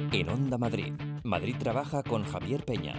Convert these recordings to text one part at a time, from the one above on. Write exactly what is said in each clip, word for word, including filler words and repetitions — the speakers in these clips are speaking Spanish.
En Onda Madrid, Madrid Trabaja con Javier Peña.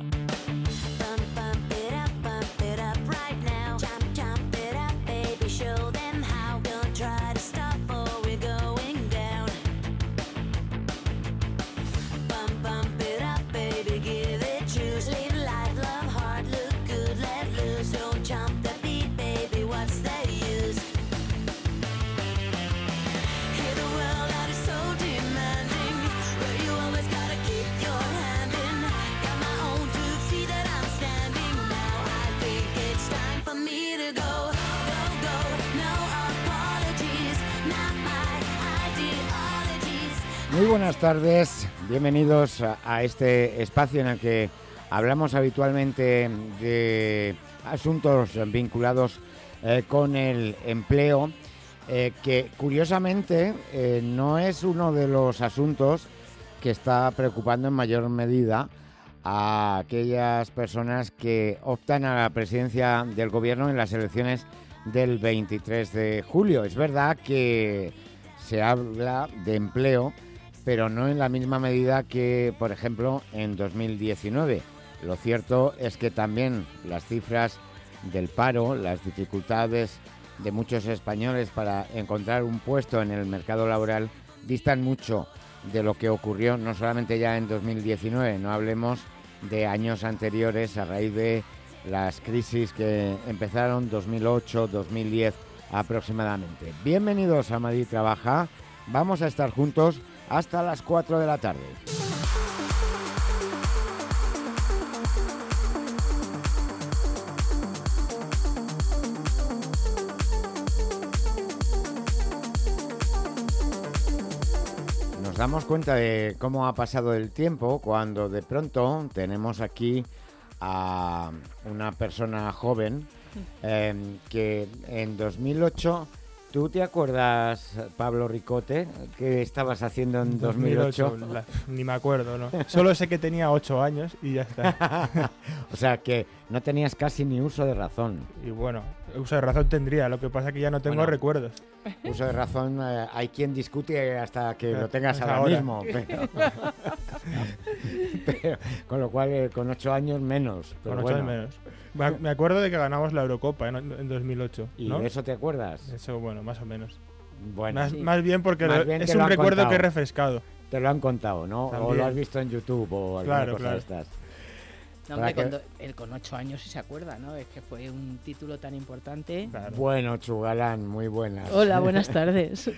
Muy buenas tardes, bienvenidos a, a este espacio en el que hablamos habitualmente de asuntos vinculados eh, con el empleo, eh, que curiosamente eh, no es uno de los asuntos que está preocupando en mayor medida a aquellas personas que optan a la presidencia del gobierno en las elecciones del veintitrés de julio. Es verdad que se habla de empleo, pero no en la misma medida que, por ejemplo, en dos mil diecinueve. Lo cierto es que también las cifras del paro, las dificultades de muchos españoles para encontrar un puesto en el mercado laboral distan mucho de lo que ocurrió no solamente ya en dos mil diecinueve, no hablemos de años anteriores a raíz de las crisis que empezaron dos mil ocho, dos mil diez aproximadamente. Bienvenidos a Madrid Trabaja, vamos a estar juntos hasta las cuatro de la tarde. Nos damos cuenta de cómo ha pasado el tiempo cuando de pronto tenemos aquí a una persona joven eh, que en dos mil ocho... ¿Tú te acuerdas, Pablo Ricote, qué estabas haciendo en dos mil ocho? dos mil ocho, la, ni me acuerdo, ¿no? Solo sé que tenía ocho años y ya está. O sea, que no tenías casi ni uso de razón. Y bueno, uso de razón tendría, lo que pasa es que ya no tengo bueno, recuerdos. Uso de razón, eh, hay quien discute hasta que lo tengas es ahora, ahora mismo. Pero, pero, con lo cual, eh, con ocho años menos. Pero con ocho bueno. años menos. Me acuerdo de que ganamos la Eurocopa en, en dos mil ocho, ¿Y ¿no? de eso te acuerdas? Eso, bueno, más o menos. Bueno, más, sí. más bien porque más lo, bien es un recuerdo contado. que he refrescado. Te lo han contado, ¿no? También. O lo has visto en YouTube o alguna Claro, cosa claro. de estas. No, hombre, que... cuando, él con ocho años sí se acuerda, ¿no? Es que fue un título tan importante. Claro. Bueno, Chugalán, muy buenas. Hola, buenas tardes.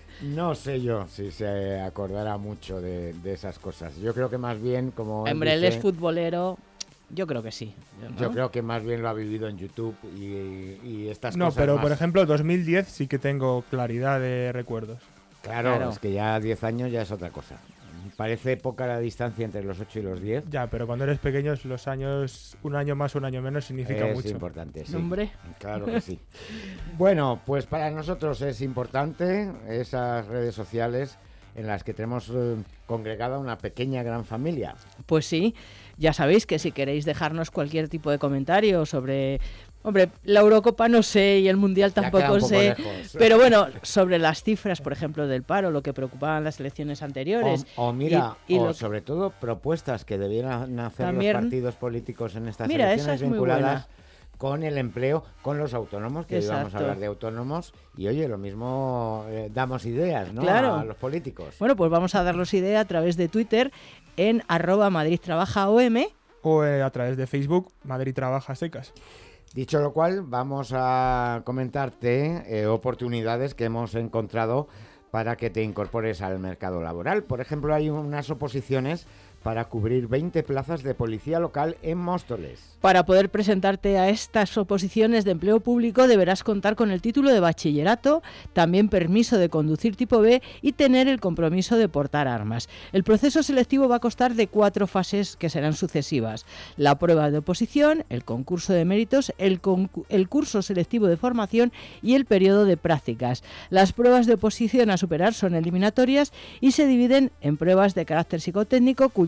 No sé yo si se acordará mucho de, de esas cosas. Yo creo que más bien, como él Hombre, dice, él es futbolero. Yo creo que sí. ¿no? Yo creo que más bien lo ha vivido en YouTube y, y estas no, cosas. No, pero más. por ejemplo, dos mil diez sí que tengo claridad de recuerdos. Claro, Claro. es que ya diez años ya es otra cosa. Parece poca la distancia entre los ocho y los diez. Ya, pero cuando eres pequeño, los años, un año más, un año menos, significa es mucho. Es importante, sí. Hombre. Claro que sí. Bueno, pues para nosotros es importante esas redes sociales en las que tenemos eh, congregada una pequeña gran familia. Pues sí, ya sabéis que si queréis dejarnos cualquier tipo de comentario sobre... Hombre, la Eurocopa no sé y el Mundial tampoco sé, lejos. Pero bueno, sobre las cifras, por ejemplo, del paro, lo que preocupaban las elecciones anteriores. O, o mira, y, y o lo... sobre todo propuestas que debieran hacer También... los partidos políticos en estas mira, elecciones esa es vinculadas con el empleo, con los autónomos, que Exacto. íbamos a hablar de autónomos, y oye, lo mismo eh, damos ideas, ¿no? Claro. A los políticos. Bueno, pues vamos a darlos idea a través de Twitter en arroba Madrid Trabaja O M o eh, a través de Facebook Madrid Trabaja Secas. Dicho lo cual, vamos a comentarte eh, oportunidades que hemos encontrado para que te incorpores al mercado laboral. Por ejemplo, hay unas oposiciones para cubrir veinte plazas de policía local en Móstoles. Para poder presentarte a estas oposiciones de empleo público deberás contar con el título de bachillerato, también permiso de conducir tipo B y tener el compromiso de portar armas. El proceso selectivo va a constar de cuatro fases que serán sucesivas: la prueba de oposición, el concurso de méritos, el, concu- el curso selectivo de formación y el periodo de prácticas. Las pruebas de oposición a superar son eliminatorias y se dividen en pruebas de carácter psicotécnico, cultural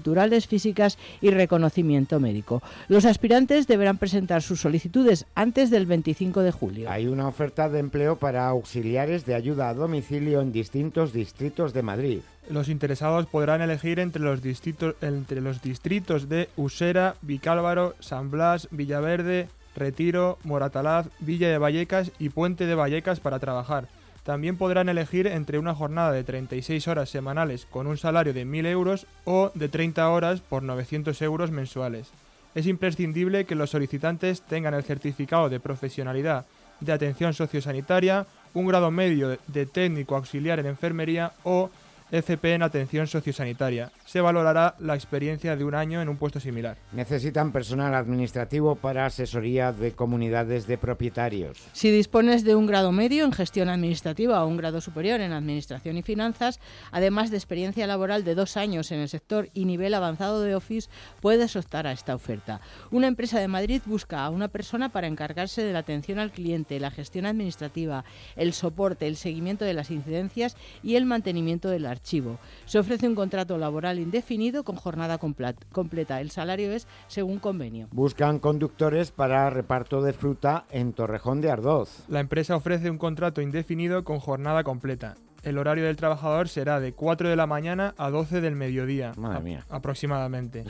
culturales, físicas y reconocimiento médico. Los aspirantes deberán presentar sus solicitudes antes del veinticinco de julio. Hay una oferta de empleo para auxiliares de ayuda a domicilio en distintos distritos de Madrid. Los interesados podrán elegir entre los distritos, entre los distritos de Usera, Vicálvaro, San Blas, Villaverde, Retiro, Moratalaz, Villa de Vallecas y Puente de Vallecas para trabajar. También podrán elegir entre una jornada de treinta y seis horas semanales con un salario de mil euros o de treinta horas por novecientos euros mensuales. Es imprescindible que los solicitantes tengan el certificado de profesionalidad de atención sociosanitaria, un grado medio de técnico auxiliar en enfermería o F P en atención sociosanitaria. Se valorará la experiencia de un año en un puesto similar. Necesitan personal administrativo para asesoría de comunidades de propietarios. Si dispones de un grado medio en gestión administrativa o un grado superior en administración y finanzas, además de experiencia laboral de dos años en el sector y nivel avanzado de Office, puedes optar a esta oferta. Una empresa de Madrid busca a una persona para encargarse de la atención al cliente, la gestión administrativa, el soporte, el seguimiento de las incidencias y el mantenimiento del archivo. Se ofrece un contrato laboral indefinido con jornada completa. El salario es según convenio. Buscan conductores para reparto de fruta en Torrejón de Ardoz. La empresa ofrece un contrato indefinido con jornada completa. El horario del trabajador será de cuatro de la mañana a doce del mediodía. Madre mía. A- aproximadamente.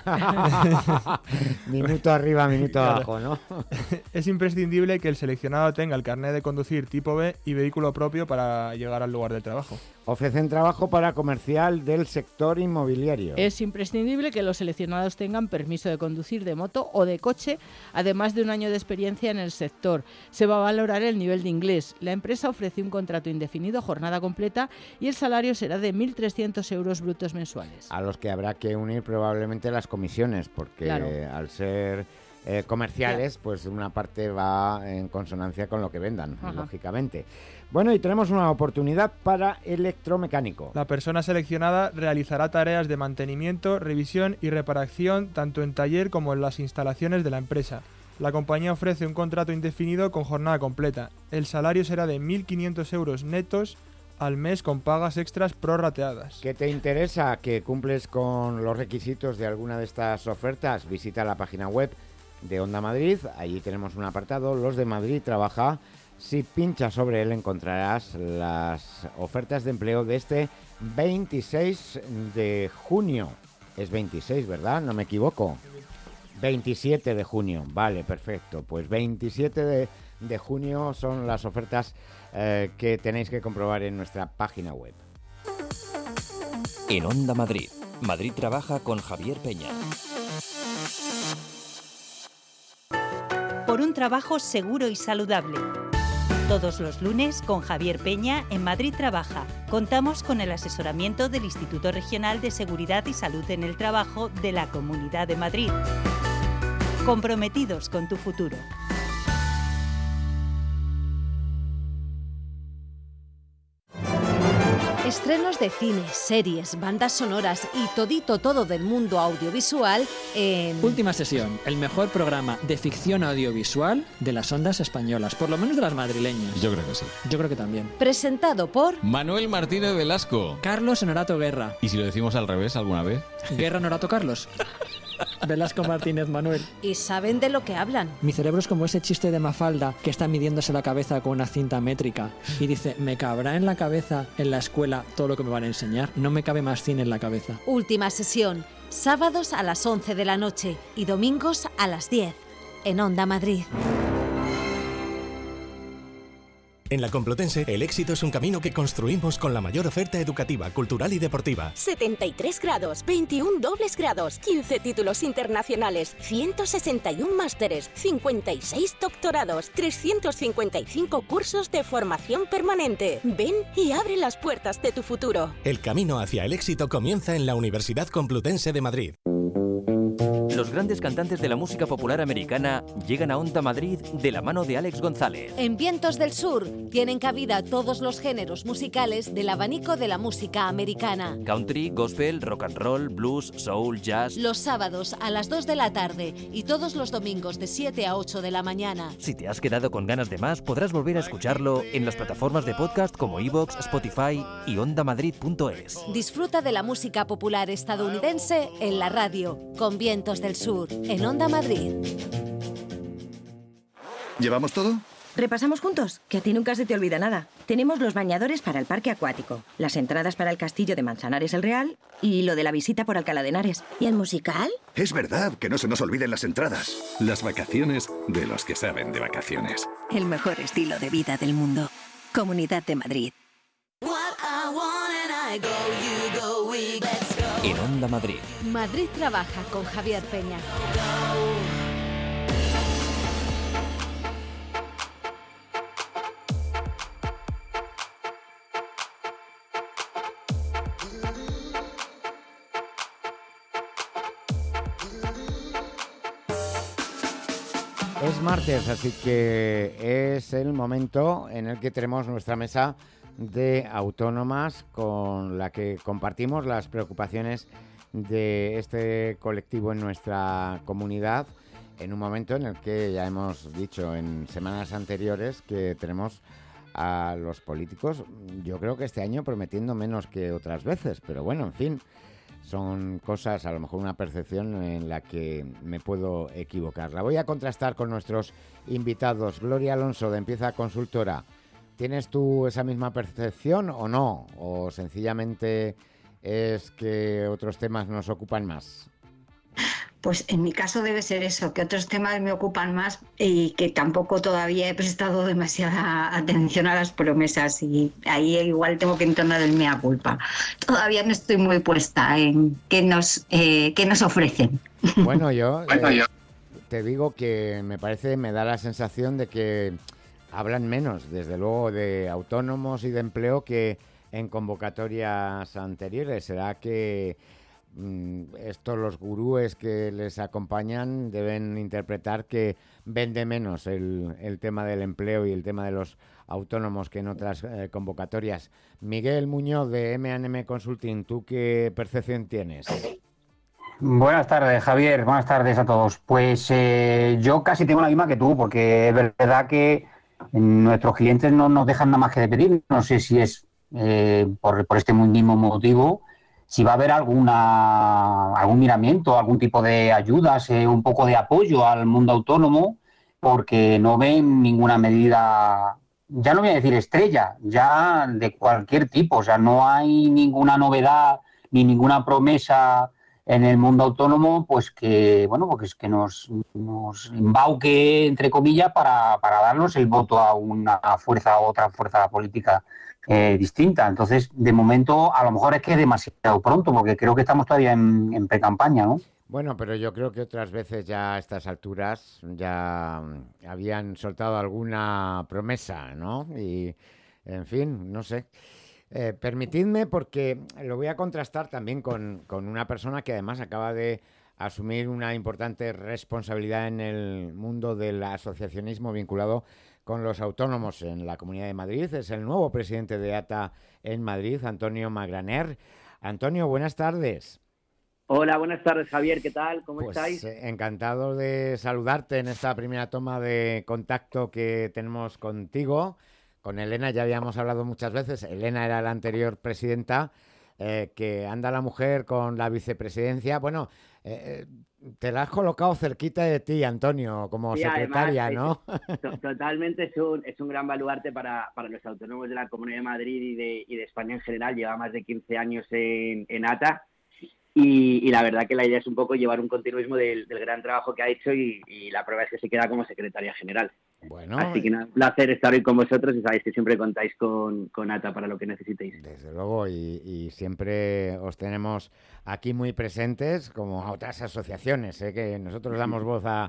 Minuto arriba, minuto Claro. abajo, ¿no? Es imprescindible que el seleccionado tenga el carnet de conducir tipo B y vehículo propio para llegar al lugar del trabajo. Ofrecen trabajo para comercial del sector inmobiliario. Es imprescindible que los seleccionados tengan permiso de conducir de moto o de coche, además de un año de experiencia en el sector. Se va a valorar el nivel de inglés. La empresa ofrece un contrato indefinido, jornada completa, y el salario será de mil trescientos euros brutos mensuales. A los que habrá que unir probablemente las comisiones, porque Claro. al ser eh, comerciales, pues una parte va en consonancia con lo que vendan, Ajá. lógicamente. Bueno, y tenemos una oportunidad para electromecánico. La persona seleccionada realizará tareas de mantenimiento, revisión y reparación tanto en taller como en las instalaciones de la empresa. La compañía ofrece un contrato indefinido con jornada completa. El salario será de mil quinientos euros netos al mes con pagas extras prorrateadas. ¿Qué te interesa? ¿Que cumples con los requisitos de alguna de estas ofertas? Visita la página web de Onda Madrid. Allí tenemos un apartado, Los de Madrid Trabaja. Si pinchas sobre él encontrarás las ofertas de empleo de este veintiséis de junio. Es veintiséis, ¿verdad? No me equivoco. veintisiete de junio. Vale, perfecto. Pues veintisiete de, de junio son las ofertas eh, que tenéis que comprobar en nuestra página web. En Onda Madrid, Madrid Trabaja con Javier Peña. Por un trabajo seguro y saludable. Todos los lunes con Javier Peña en Madrid Trabaja. Contamos con el asesoramiento del Instituto Regional de Seguridad y Salud en el Trabajo de la Comunidad de Madrid. Comprometidos con tu futuro. Estrenos de cine, series, bandas sonoras y todito todo del mundo audiovisual en... Última Sesión, el mejor programa de ficción audiovisual de las ondas españolas, por lo menos de las madrileñas. Yo creo que sí. Yo creo que también. Presentado por... Manuel Martínez Velasco. Carlos Honorato Guerra. ¿Y si lo decimos al revés alguna vez? Guerra Honorato Carlos. Velasco Martínez Manuel. Y saben de lo que hablan. Mi cerebro es como ese chiste de Mafalda que está midiéndose la cabeza con una cinta métrica y dice, ¿me cabrá en la cabeza en la escuela todo lo que me van a enseñar? No me cabe más cine en la cabeza. Última Sesión, sábados a las once de la noche y domingos a las diez, en Onda Madrid. En la Complutense, el éxito es un camino que construimos con la mayor oferta educativa, cultural y deportiva. setenta y tres grados, veintiún dobles grados, quince títulos internacionales, ciento sesenta y uno másteres, cincuenta y seis doctorados, trescientos cincuenta y cinco cursos de formación permanente. Ven y abre las puertas de tu futuro. El camino hacia el éxito comienza en la Universidad Complutense de Madrid. Los grandes cantantes de la música popular americana llegan a Onda Madrid de la mano de Alex González. En Vientos del Sur tienen cabida todos los géneros musicales del abanico de la música americana. Country, gospel, rock and roll, blues, soul, jazz. Los sábados a las dos de la tarde y todos los domingos de siete a ocho de la mañana. Si te has quedado con ganas de más, podrás volver a escucharlo en las plataformas de podcast como iVoox, Spotify y onda madrid punto es. Disfruta de la música popular estadounidense en la radio, con Vientos del Sur, en Onda Madrid. ¿Llevamos todo? Repasamos juntos, que a ti nunca se te olvida nada. Tenemos los bañadores para el parque acuático, las entradas para el castillo de Manzanares el Real y lo de la visita por Alcalá de Henares. ¿Y el musical? Es verdad, que no se nos olviden las entradas. Las vacaciones de los que saben de vacaciones. El mejor estilo de vida del mundo. Comunidad de Madrid. En Onda Madrid. Madrid trabaja con Javier Peña. Es martes, así que es el momento en el que tenemos nuestra mesa de autónomas con la que compartimos las preocupaciones de este colectivo en nuestra comunidad, en un momento en el que ya hemos dicho en semanas anteriores que tenemos a los políticos, yo creo que este año prometiendo menos que otras veces, pero bueno, en fin, son cosas, a lo mejor una percepción en la que me puedo equivocar. La voy a contrastar con nuestros invitados. Gloria Alonso, de Empieza Consultora. ¿Tienes tú esa misma percepción o no? ¿O sencillamente es que otros temas nos ocupan más? Pues en mi caso debe ser eso, que otros temas me ocupan más y que tampoco todavía he prestado demasiada atención a las promesas, y ahí igual tengo que entonar el mea culpa. Todavía no estoy muy puesta en qué nos, eh, qué nos ofrecen. Bueno, yo, bueno, eh, yo te digo que me parece, me da la sensación de que hablan menos, desde luego, de autónomos y de empleo que en convocatorias anteriores. ¿Será que estos, los gurúes que les acompañan, deben interpretar que vende menos el, el tema del empleo y el tema de los autónomos que en otras eh, convocatorias? Miguel Muñoz, de eme and eme Consulting, ¿tú qué percepción tienes? Buenas tardes, Javier. Buenas tardes a todos. Pues eh, yo casi tengo la misma que tú, porque es verdad que nuestros clientes no nos dejan nada más que de pedir. No sé si es eh, por, por este mismo motivo, si va a haber alguna algún miramiento, algún tipo de ayudas, eh, un poco de apoyo al mundo autónomo, porque no ven ninguna medida, ya no voy a decir estrella, ya de cualquier tipo. O sea, no hay ninguna novedad ni ninguna promesa en el mundo autónomo, pues que, bueno, pues que nos, nos embauque, entre comillas, para, para darnos el voto a una fuerza u otra fuerza política Eh, distinta. Entonces, de momento, a lo mejor es que es demasiado pronto, porque creo que estamos todavía en, en pre-campaña, ¿no? Bueno, pero yo creo que otras veces ya a estas alturas ya habían soltado alguna promesa, ¿no? Y, en fin, no sé. Eh, permitidme, porque lo voy a contrastar también con, con una persona que además acaba de asumir una importante responsabilidad en el mundo del asociacionismo vinculado con los autónomos en la Comunidad de Madrid. Es el nuevo presidente de A T A en Madrid, Antonio Magraner. Antonio, buenas tardes. Hola, buenas tardes, Javier. ¿Qué tal? ¿Cómo pues, estáis? Eh, encantado de saludarte en esta primera toma de contacto que tenemos contigo. Con Elena ya habíamos hablado muchas veces. Elena era la anterior presidenta. Eh, que anda la mujer con la vicepresidencia. Bueno, eh, te la has colocado cerquita de ti, Antonio, como sí, secretaria, además, ¿no? To totalmente, es un, es un gran baluarte para, para los autónomos de la Comunidad de Madrid y de, y de España en general. Lleva más de quince años en, en A T A y, y la verdad que la idea es un poco llevar un continuismo del, del gran trabajo que ha hecho y, y la prueba es que se queda como secretaria general. Bueno, Así que nada, un placer estar hoy con vosotros y sabéis que siempre contáis con, con A T A para lo que necesitéis. Desde luego, y, y siempre os tenemos aquí muy presentes, como a otras asociaciones, ¿eh? Que nosotros damos voz a,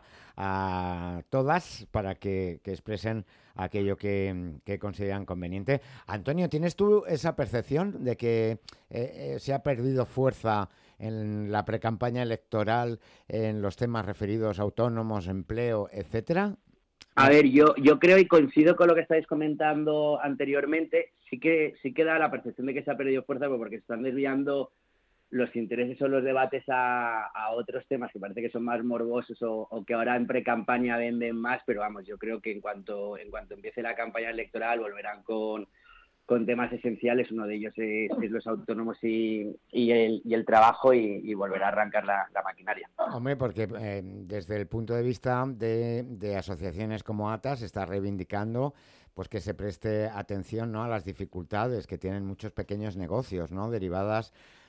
a todas para que, que expresen aquello que, que consideran conveniente. Antonio, ¿tienes tú esa percepción de que eh, eh, se ha perdido fuerza en la precampaña electoral en los temas referidos a autónomos, empleo, etcétera? A ver, yo, yo creo y coincido con lo que estáis comentando anteriormente. Sí que sí que da la percepción de que se ha perdido fuerza porque se están desviando los intereses o los debates a, a otros temas que parece que son más morbosos o, o que ahora en pre-campaña venden más, pero vamos, yo creo que en cuanto en cuanto empiece la campaña electoral volverán con, con temas esenciales. Uno de ellos es, es los autónomos y, y, el, y el trabajo y, y volverá a arrancar la, la maquinaria. Hombre, porque eh, desde el punto de vista de, de asociaciones como A T A se está reivindicando pues que se preste atención, ¿no?, a las dificultades que tienen muchos pequeños negocios, ¿no?, derivadas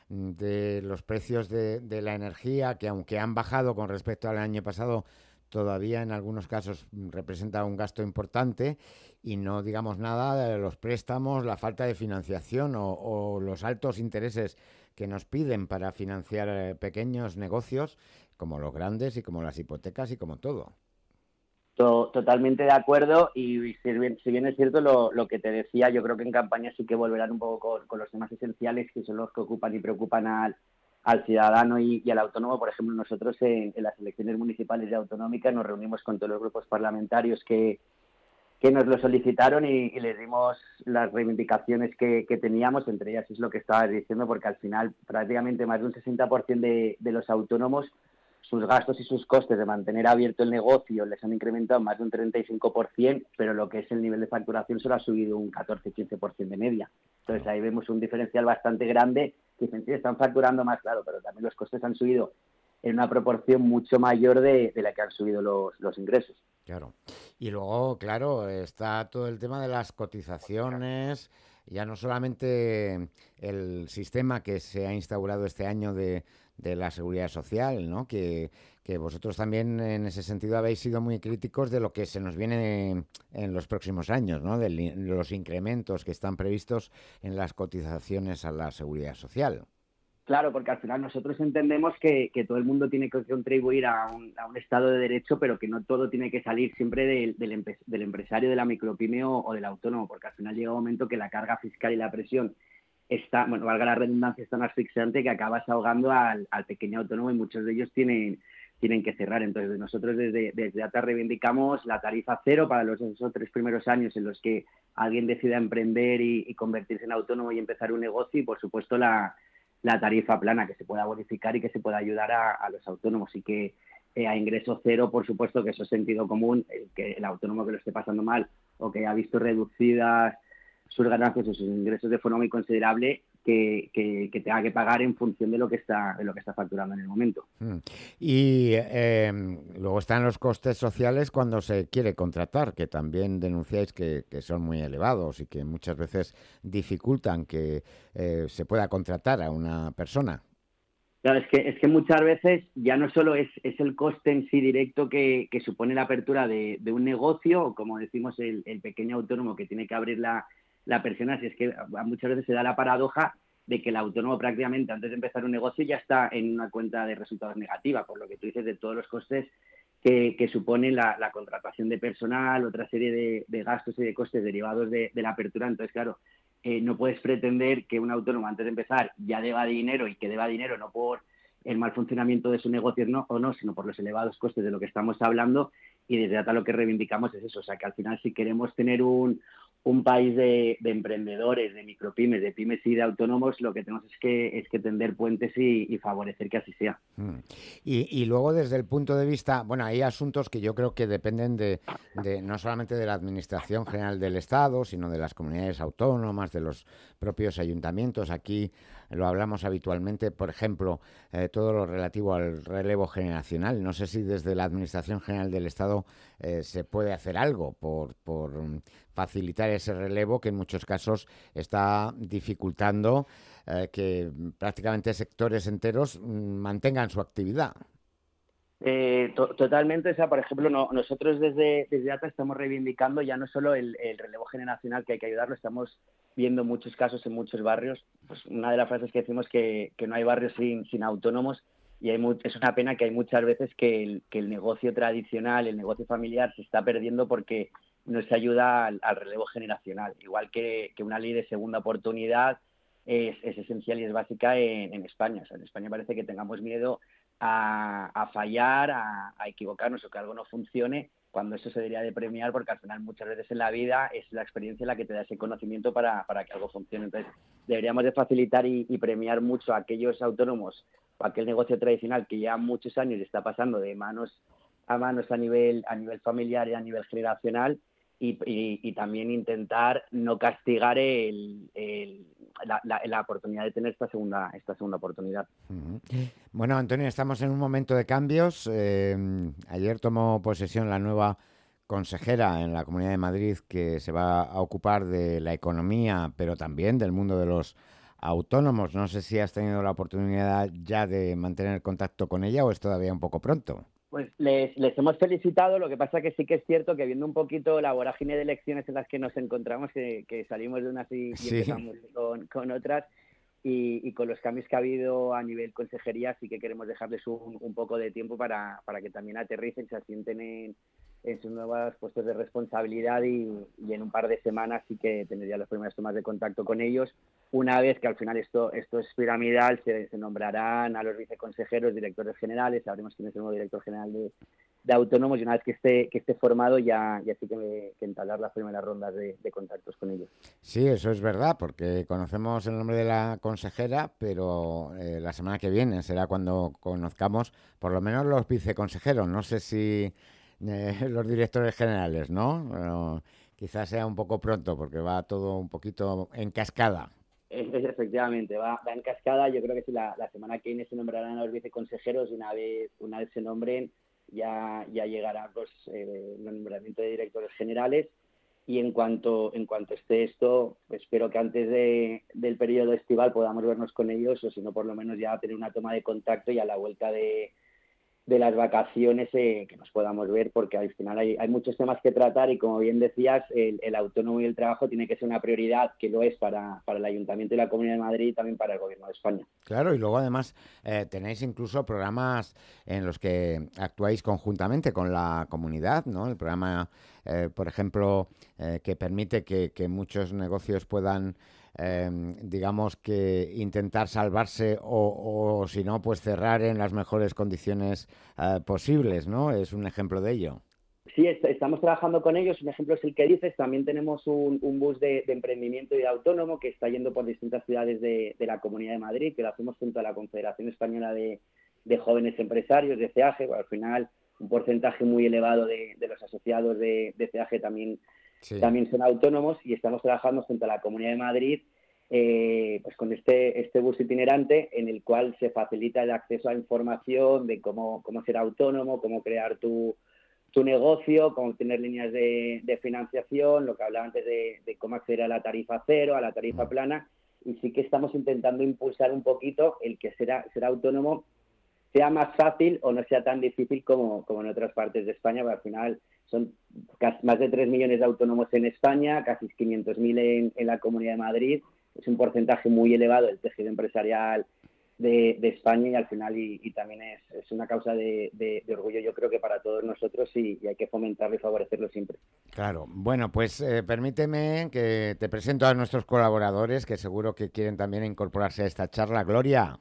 de los precios de, de la energía, que aunque han bajado con respecto al año pasado, todavía en algunos casos representa un gasto importante, y no digamos nada de los préstamos, la falta de financiación o, o los altos intereses que nos piden para financiar eh, pequeños negocios, como los grandes y como las hipotecas y como todo. Totalmente de acuerdo, y si bien, si bien es cierto lo, lo que te decía, yo creo que en campaña sí que volverán un poco con, con los temas esenciales, que son los que ocupan y preocupan al, al ciudadano y, y al autónomo. Por ejemplo, nosotros en, en las elecciones municipales y autonómicas nos reunimos con todos los grupos parlamentarios que, que nos lo solicitaron y, y les dimos las reivindicaciones que, que teníamos, entre ellas es lo que estabas diciendo, porque al final prácticamente más de un sesenta por ciento de, de los autónomos, sus gastos y sus costes de mantener abierto el negocio les han incrementado más de un treinta y cinco por ciento, pero lo que es el nivel de facturación solo ha subido un catorce a quince por ciento de media. Entonces ahí vemos un diferencial bastante grande, que dicen, sí, están facturando más, claro, pero también los costes han subido en una proporción mucho mayor de, de la que han subido los, los ingresos. Claro. Y luego, claro, está todo el tema de las cotizaciones, ya no solamente el sistema que se ha instaurado este año de, de la seguridad social, ¿no? Que, que vosotros también en ese sentido habéis sido muy críticos de lo que se nos viene en, en los próximos años, ¿no? De los incrementos que están previstos en las cotizaciones a la seguridad social. Claro, porque al final nosotros entendemos que, que todo el mundo tiene que contribuir a un, a un Estado de Derecho, pero que no todo tiene que salir siempre del, del, del empresario, de la micropyme o, o del autónomo, porque al final llega un momento que la carga fiscal y la presión está, bueno, valga la redundancia, es tan asfixiante que acabas ahogando al, al pequeño autónomo y muchos de ellos tienen, tienen que cerrar. Entonces nosotros desde, desde A T A reivindicamos la tarifa cero para los esos tres primeros años en los que alguien decida emprender y, y convertirse en autónomo y empezar un negocio, y por supuesto la la tarifa plana, que se pueda bonificar y que se pueda ayudar a, a los autónomos, y que eh, a ingreso cero, por supuesto, que eso es sentido común, eh, que el autónomo que lo esté pasando mal o que ha visto reducidas sus ganancias o sus ingresos de forma muy considerable, que, que, que tenga que pagar en función de lo que está de lo que está facturando en el momento. Mm. Y eh, luego están los costes sociales cuando se quiere contratar, que también denunciáis que, que son muy elevados y que muchas veces dificultan que eh, se pueda contratar a una persona. Claro, es que, es que muchas veces ya no solo es, es el coste en sí directo que, que supone la apertura de, de un negocio, o como decimos, el, el pequeño autónomo que tiene que abrir la la persona, si es que muchas veces se da la paradoja de que el autónomo prácticamente antes de empezar un negocio ya está en una cuenta de resultados negativa, por lo que tú dices de todos los costes que, que supone la, la contratación de personal, otra serie de, de gastos y de costes derivados de, de la apertura. Entonces, claro, eh, no puedes pretender que un autónomo antes de empezar ya deba dinero, y que deba dinero no por el mal funcionamiento de su negocio no, o no, sino por los elevados costes de lo que estamos hablando. Y desde A T A lo que reivindicamos es eso, o sea, que al final si queremos tener un, un país de, de emprendedores, de micropymes, de pymes y de autónomos, lo que tenemos es que es que tender puentes y, y favorecer que así sea. Mm. Y, y luego desde el punto de vista, bueno, hay asuntos que yo creo que dependen de, de no solamente de la Administración General del Estado, sino de las comunidades autónomas, de los propios ayuntamientos. Aquí lo hablamos habitualmente, por ejemplo, eh, todo lo relativo al relevo generacional. No sé si desde la Administración General del Estado eh, se puede hacer algo por, por facilitar ese relevo que en muchos casos está dificultando eh, que prácticamente sectores enteros mm, mantengan su actividad. Eh, to totalmente, o sea, por ejemplo, no, nosotros desde, desde A T A estamos reivindicando ya no solo el, el relevo generacional, que hay que ayudarlo, estamos viendo muchos casos en muchos barrios. Pues una de las frases que decimos que, que no hay barrios sin, sin autónomos, y hay muy, es una pena que hay muchas veces que el, que el negocio tradicional, el negocio familiar se está perdiendo porque no se ayuda al, al relevo generacional. Igual que, que una ley de segunda oportunidad es, es esencial y es básica en, en España. O sea, en España parece que tengamos miedo A, a fallar, a, a equivocarnos o que algo no funcione, cuando eso se debería de premiar, porque al final muchas veces en la vida es la experiencia la que te da ese conocimiento para, para que algo funcione. Entonces deberíamos de facilitar y, y premiar mucho a aquellos autónomos o aquel negocio tradicional que ya muchos años está pasando de manos a manos a nivel, a nivel familiar y a nivel generacional, y, y, y también intentar no castigar el, el La, la, la oportunidad de tener esta segunda esta segunda oportunidad. Uh-huh. Bueno, Antonio, estamos en un momento de cambios. Eh, ayer tomó posesión la nueva consejera en la Comunidad de Madrid, que se va a ocupar de la economía, pero también del mundo de los autónomos. No sé si has tenido la oportunidad ya de mantener contacto con ella o es todavía un poco pronto. Pues les, les hemos felicitado, lo que pasa que sí que es cierto que viendo un poquito la vorágine de elecciones en las que nos encontramos, que, que salimos de unas y, Sí. y empezamos con, con otras, y, y con los cambios que ha habido a nivel consejería, sí que queremos dejarles un, un poco de tiempo para, para que también aterricen, se asienten en, en sus nuevos puestos de responsabilidad, y, y en un par de semanas sí que tendría las primeras tomas de contacto con ellos. Una vez que al final esto, esto es piramidal, se, se nombrarán a los viceconsejeros, directores generales, sabremos quién es el nuevo director general de, de autónomos, y una vez que esté, que esté formado ya, ya sí que, me, que entablar las primeras rondas de, de contactos con ellos. Sí, eso es verdad, porque conocemos el nombre de la consejera, pero eh, la semana que viene será cuando conozcamos por lo menos los viceconsejeros. No sé si eh, los directores generales, ¿no? Pero quizás sea un poco pronto, porque va todo un poquito en cascada. Es, es, efectivamente, va, va en cascada. Yo creo que si la, la semana que viene se nombrarán a los viceconsejeros, y una vez, una vez se nombren ya, ya llegará pues, eh, el nombramiento de directores generales. Y en cuanto en cuanto esté esto, espero que antes de, del periodo estival podamos vernos con ellos, o si no, por lo menos ya tener una toma de contacto, y a la vuelta de, de las vacaciones eh, que nos podamos ver, porque al final hay, hay muchos temas que tratar, y como bien decías, el, el autónomo y el trabajo tiene que ser una prioridad, que lo es para, para el Ayuntamiento y la Comunidad de Madrid, y también para el Gobierno de España. Claro, y luego además eh, tenéis incluso programas en los que actuáis conjuntamente con la comunidad, ¿no? El programa, eh, por ejemplo, eh, que permite que, que muchos negocios puedan Eh, digamos que intentar salvarse o, o si no, pues cerrar en las mejores condiciones eh, posibles, ¿no? Es un ejemplo de ello. Sí, est estamos trabajando con ellos. Un ejemplo es el que dices. También tenemos un, un bus de, de emprendimiento y de autónomo que está yendo por distintas ciudades de, de la Comunidad de Madrid, que lo hacemos junto a la Confederación Española de, de Jóvenes Empresarios, de C E A G. Bueno, al final, un porcentaje muy elevado de, de los asociados de, de C E A G también Sí. también son autónomos, y estamos trabajando junto a la Comunidad de Madrid eh, pues con este, este bus itinerante, en el cual se facilita el acceso a información de cómo, cómo ser autónomo, cómo crear tu, tu negocio, cómo tener líneas de, de financiación, lo que hablaba antes de, de cómo acceder a la tarifa cero, a la tarifa plana, y sí que estamos intentando impulsar un poquito el que ser, ser autónomo sea más fácil o no sea tan difícil como, como en otras partes de España, porque al final son casi más de tres millones de autónomos en España, casi quinientos mil en, en la Comunidad de Madrid. Es un porcentaje muy elevado del tejido empresarial de, de España, y al final y, y también es, es una causa de, de, de orgullo, yo creo que para todos nosotros, y, y hay que fomentarlo y favorecerlo siempre. Claro. Bueno, pues eh, permíteme que te presento a nuestros colaboradores, que seguro que quieren también incorporarse a esta charla. Gloria.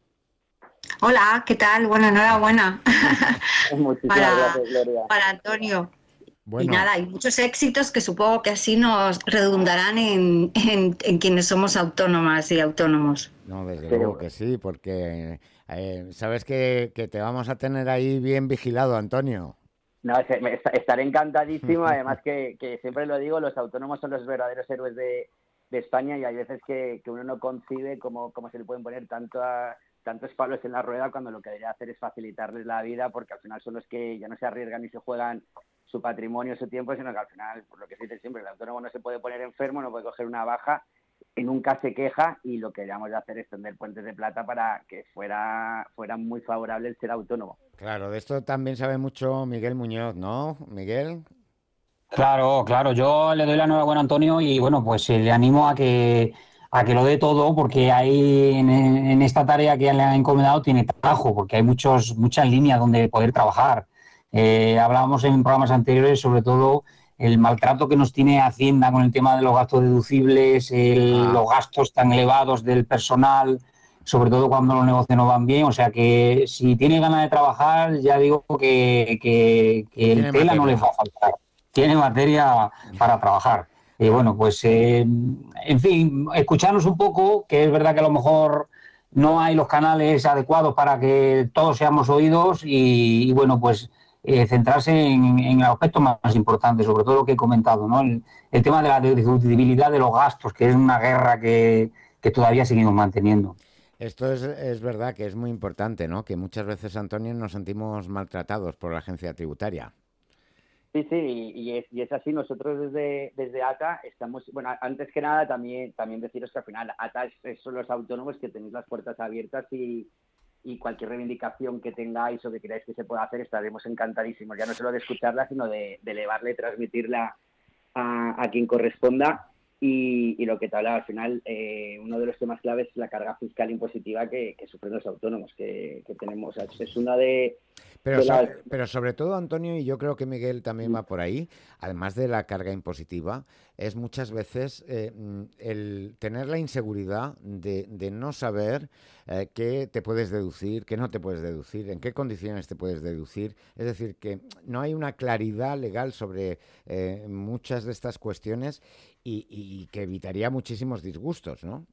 Hola, ¿qué tal? Bueno, enhorabuena Muchísimas para, gracias, Gloria. para Antonio. Bueno. Y nada, y muchos éxitos que supongo que así nos redundarán en, en, en quienes somos autónomas y autónomos. No, desde Pero... luego que sí, porque eh, sabes que, que te vamos a tener ahí bien vigilado, Antonio. No, estaré encantadísimo. Además que, que siempre lo digo, los autónomos son los verdaderos héroes de, de España, y hay veces que, que uno no concibe cómo, cómo se le pueden poner tanto a, tantos palos en la rueda, cuando lo que debería hacer es facilitarles la vida, porque al final son los que ya no se arriesgan ni se juegan su patrimonio, su tiempo, sino que al final, por lo que se dice siempre, el autónomo no se puede poner enfermo, no puede coger una baja, nunca se queja, y lo que debemos de hacer es tender puentes de plata para que fuera, fuera muy favorable el ser autónomo. Claro, de esto también sabe mucho Miguel Muñoz, ¿no, Miguel? Claro, claro, yo le doy la enhorabuena a Antonio y bueno, pues eh, le animo a que a que lo dé todo, porque ahí en, en esta tarea que le ha encomendado tiene trabajo, porque hay muchos, muchas líneas donde poder trabajar. Eh, hablábamos en programas anteriores sobre todo el maltrato que nos tiene Hacienda con el tema de los gastos deducibles, el, ah. los gastos tan elevados del personal, sobre todo cuando los negocios no van bien. O sea que si tiene ganas de trabajar, ya digo que, que, que el tela materia. No le va a faltar. Tiene materia para trabajar. Y bueno, pues, eh, en fin, escucharnos un poco, que es verdad que a lo mejor no hay los canales adecuados para que todos seamos oídos y, y bueno, pues eh, centrarse en, en el aspecto más importante, sobre todo lo que he comentado, ¿no? El, el tema de la deducibilidad de los gastos, que es una guerra que, que todavía seguimos manteniendo. Esto es, es verdad que es muy importante, ¿no? Que muchas veces, Antonio, nos sentimos maltratados por la agencia tributaria. Sí, sí, y es, y es así. Nosotros desde, desde A T A estamos, bueno, antes que nada también, también deciros que al final A T A es, es, son los autónomos que tenéis las puertas abiertas y, y cualquier reivindicación que tengáis o que queráis que se pueda hacer, estaremos encantadísimos, ya no solo de escucharla, sino de, de elevarla y transmitirla a, a quien corresponda. Y, y lo que te hablaba, al final, eh, uno de los temas claves es la carga fiscal impositiva que, que sufren los autónomos, que, que tenemos. Es una de... Pero, de las... so, pero sobre todo, Antonio, y yo creo que Miguel también va por ahí, además de la carga impositiva, es muchas veces eh, el tener la inseguridad de, de no saber eh, qué te puedes deducir, qué no te puedes deducir, en qué condiciones te puedes deducir. Es decir, que no hay una claridad legal sobre eh, muchas de estas cuestiones y, y que evitaría muchísimos disgustos, ¿no?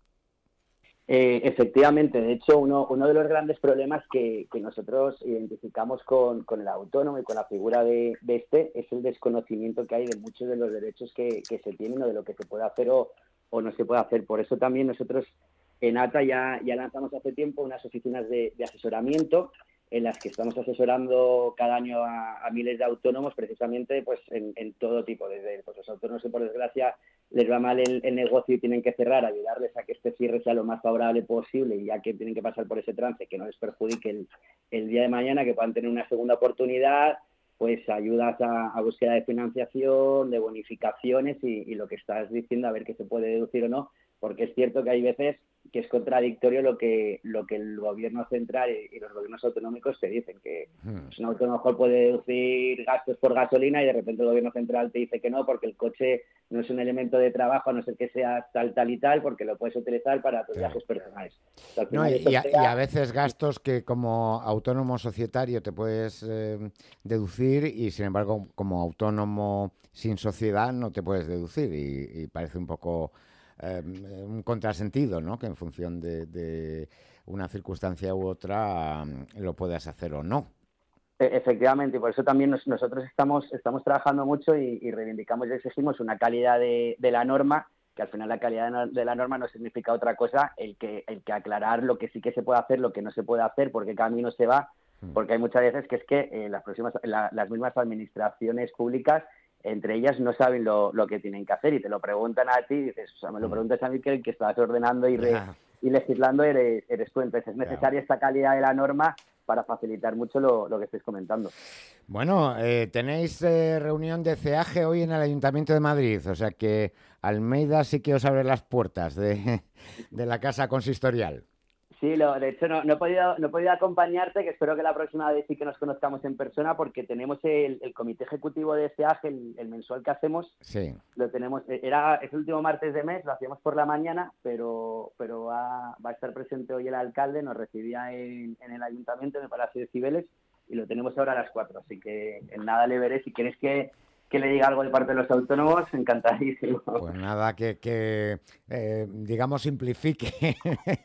Eh, efectivamente, de hecho, uno, uno de los grandes problemas que, que nosotros identificamos con, con el autónomo y con la figura de, de este es el desconocimiento que hay de muchos de los derechos que, que se tienen o de lo que se puede hacer o, o no se puede hacer. Por eso también nosotros en A T A ya, ya lanzamos hace tiempo unas oficinas de, de asesoramiento en las que estamos asesorando cada año a, a miles de autónomos precisamente pues en, en todo tipo, desde pues, los autónomos que por desgracia les va mal el, el negocio y tienen que cerrar, ayudarles a que este cierre sea lo más favorable posible y ya que tienen que pasar por ese trance, que no les perjudique el, el día de mañana, que puedan tener una segunda oportunidad, pues ayudas a, a búsqueda de financiación, de bonificaciones y, y lo que estás diciendo, a ver qué se puede deducir o no, porque es cierto que hay veces que es contradictorio lo que lo que el gobierno central y, y los gobiernos autonómicos te dicen, que hmm. pues, un autónomo mejor puede deducir gastos por gasolina y de repente el gobierno central te dice que no, porque el coche no es un elemento de trabajo, a no ser que sea tal, tal y tal, porque lo puedes utilizar para tus viajes personales. O sea, no, y, y, a, sea... y a veces gastos que como autónomo societario te puedes eh, deducir y sin embargo como autónomo sin sociedad no te puedes deducir y, y parece un poco... Eh, un contrasentido, ¿no? Que en función de, de una circunstancia u otra um, lo puedas hacer o no. Efectivamente, y por eso también nos, nosotros estamos, estamos trabajando mucho y, y reivindicamos y exigimos una calidad de, de la norma, que al final la calidad de la norma no significa otra cosa, el que, el que aclarar lo que sí que se puede hacer, lo que no se puede hacer, por qué camino se va, porque hay muchas veces que es que eh, las, próximas, la, las mismas administraciones públicas entre ellas no saben lo, lo que tienen que hacer y te lo preguntan a ti y dices, o sea, me lo preguntas a mí que el que estás ordenando y, re, y legislando eres, eres tú. Entonces es necesaria esta calidad de la norma para facilitar mucho lo, lo que estáis comentando. Bueno, eh, tenéis eh, reunión de C E A G hoy en el Ayuntamiento de Madrid, o sea que Almeida sí que os abre las puertas de, de la casa consistorial. Sí, lo, de hecho no, no, he podido, no he podido acompañarte, que espero que la próxima vez sí que nos conozcamos en persona, porque tenemos el, el comité ejecutivo de C E A G, el, el mensual que hacemos, sí. Lo tenemos, era es el último martes de mes, lo hacíamos por la mañana, pero pero va, va a estar presente hoy el alcalde, nos recibía en, en el ayuntamiento, en el Palacio de Cibeles, y lo tenemos ahora a las cuatro, así que en nada le veré. Si quieres que... que le diga algo de parte de los autónomos, encantadísimo. Pues nada, que, que eh, digamos, simplifique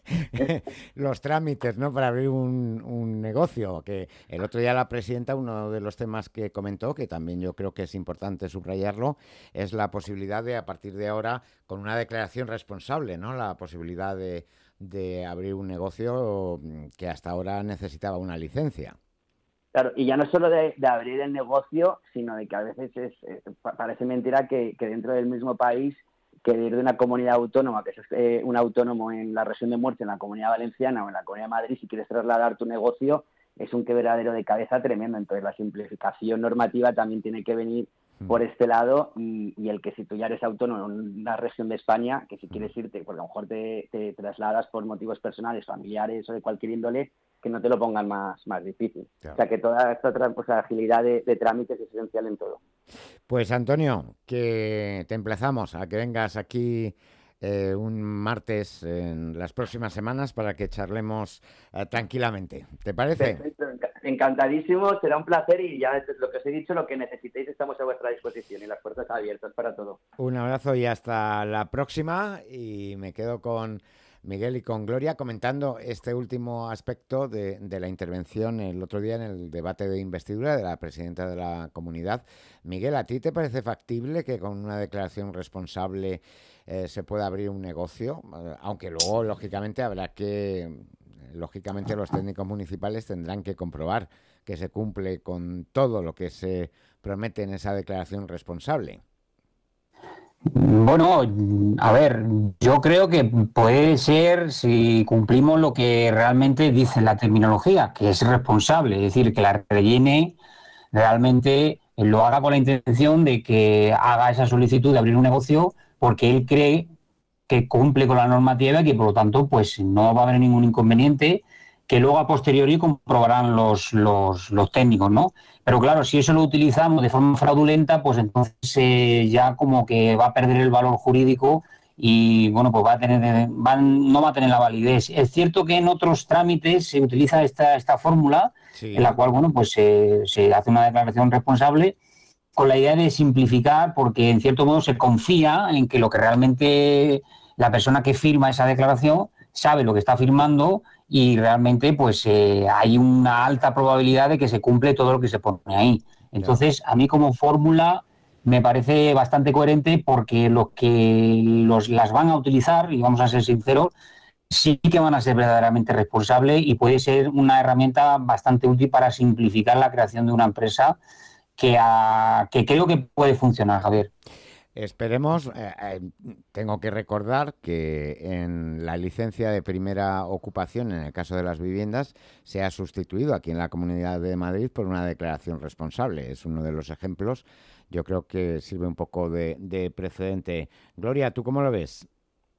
los trámites, ¿no? Para abrir un, un negocio. Que el otro día la presidenta, uno de los temas que comentó, que también yo creo que es importante subrayarlo, es la posibilidad de, a partir de ahora, con una declaración responsable, ¿no? La posibilidad de, de abrir un negocio que hasta ahora necesitaba una licencia. Claro, y ya no solo de, de abrir el negocio, sino de que a veces es, eh, parece mentira que, que dentro del mismo país que ir de una comunidad autónoma, que es eh, un autónomo en la región de Murcia, en la Comunidad Valenciana o en la Comunidad de Madrid, si quieres trasladar tu negocio, es un quebradero de cabeza tremendo. Entonces la simplificación normativa también tiene que venir por este lado, y, y el que si tú ya eres autónomo en una región de España, que si quieres irte, porque a lo mejor te, te trasladas por motivos personales, familiares o de cualquier índole, que no te lo pongan más, más difícil. Claro. O sea, que toda esta otra, pues, agilidad de, de trámites es esencial en todo. Pues, Antonio, que te emplazamos a que vengas aquí eh, un martes en las próximas semanas para que charlemos eh, tranquilamente. ¿Te parece? Perfecto, encantadísimo, será un placer y ya lo que os he dicho, lo que necesitéis estamos a vuestra disposición y las puertas abiertas para todo. Un abrazo y hasta la próxima, y me quedo con Miguel y con Gloria comentando este último aspecto de, de la intervención el otro día en el debate de investidura de la presidenta de la comunidad. Miguel, ¿a ti te parece factible que con una declaración responsable eh, se pueda abrir un negocio? Eh, aunque luego, lógicamente, habrá que... Lógicamente, los técnicos municipales tendrán que comprobar que se cumple con todo lo que se promete en esa declaración responsable. Bueno, a ver, yo creo que puede ser si cumplimos lo que realmente dice la terminología, que es responsable, es decir, que la rellene realmente lo haga con la intención de que haga esa solicitud de abrir un negocio porque él cree que cumple con la normativa y que por lo tanto pues no va a haber ningún inconveniente, que luego a posteriori comprobarán los, los, los técnicos, ¿no? Pero claro, si eso lo utilizamos de forma fraudulenta, pues entonces eh, ya como que va a perder el valor jurídico y bueno, pues va a tener, va, no va a tener la validez. Es cierto que en otros trámites se utiliza esta, esta fórmula, sí, en la cual bueno, pues eh, se hace una declaración responsable con la idea de simplificar, porque en cierto modo se confía en que lo que realmente la persona que firma esa declaración sabe lo que está firmando y realmente pues eh, hay una alta probabilidad de que se cumple todo lo que se pone ahí. Entonces, a mí como fórmula me parece bastante coherente porque los que los, las van a utilizar, y vamos a ser sinceros, sí que van a ser verdaderamente responsables y puede ser una herramienta bastante útil para simplificar la creación de una empresa que, a, que creo que puede funcionar, Javier. Esperemos. Eh, eh, tengo que recordar que en la licencia de primera ocupación, en el caso de las viviendas, se ha sustituido aquí en la Comunidad de Madrid por una declaración responsable. Es uno de los ejemplos. Yo creo que sirve un poco de, de precedente. Gloria, ¿tú cómo lo ves?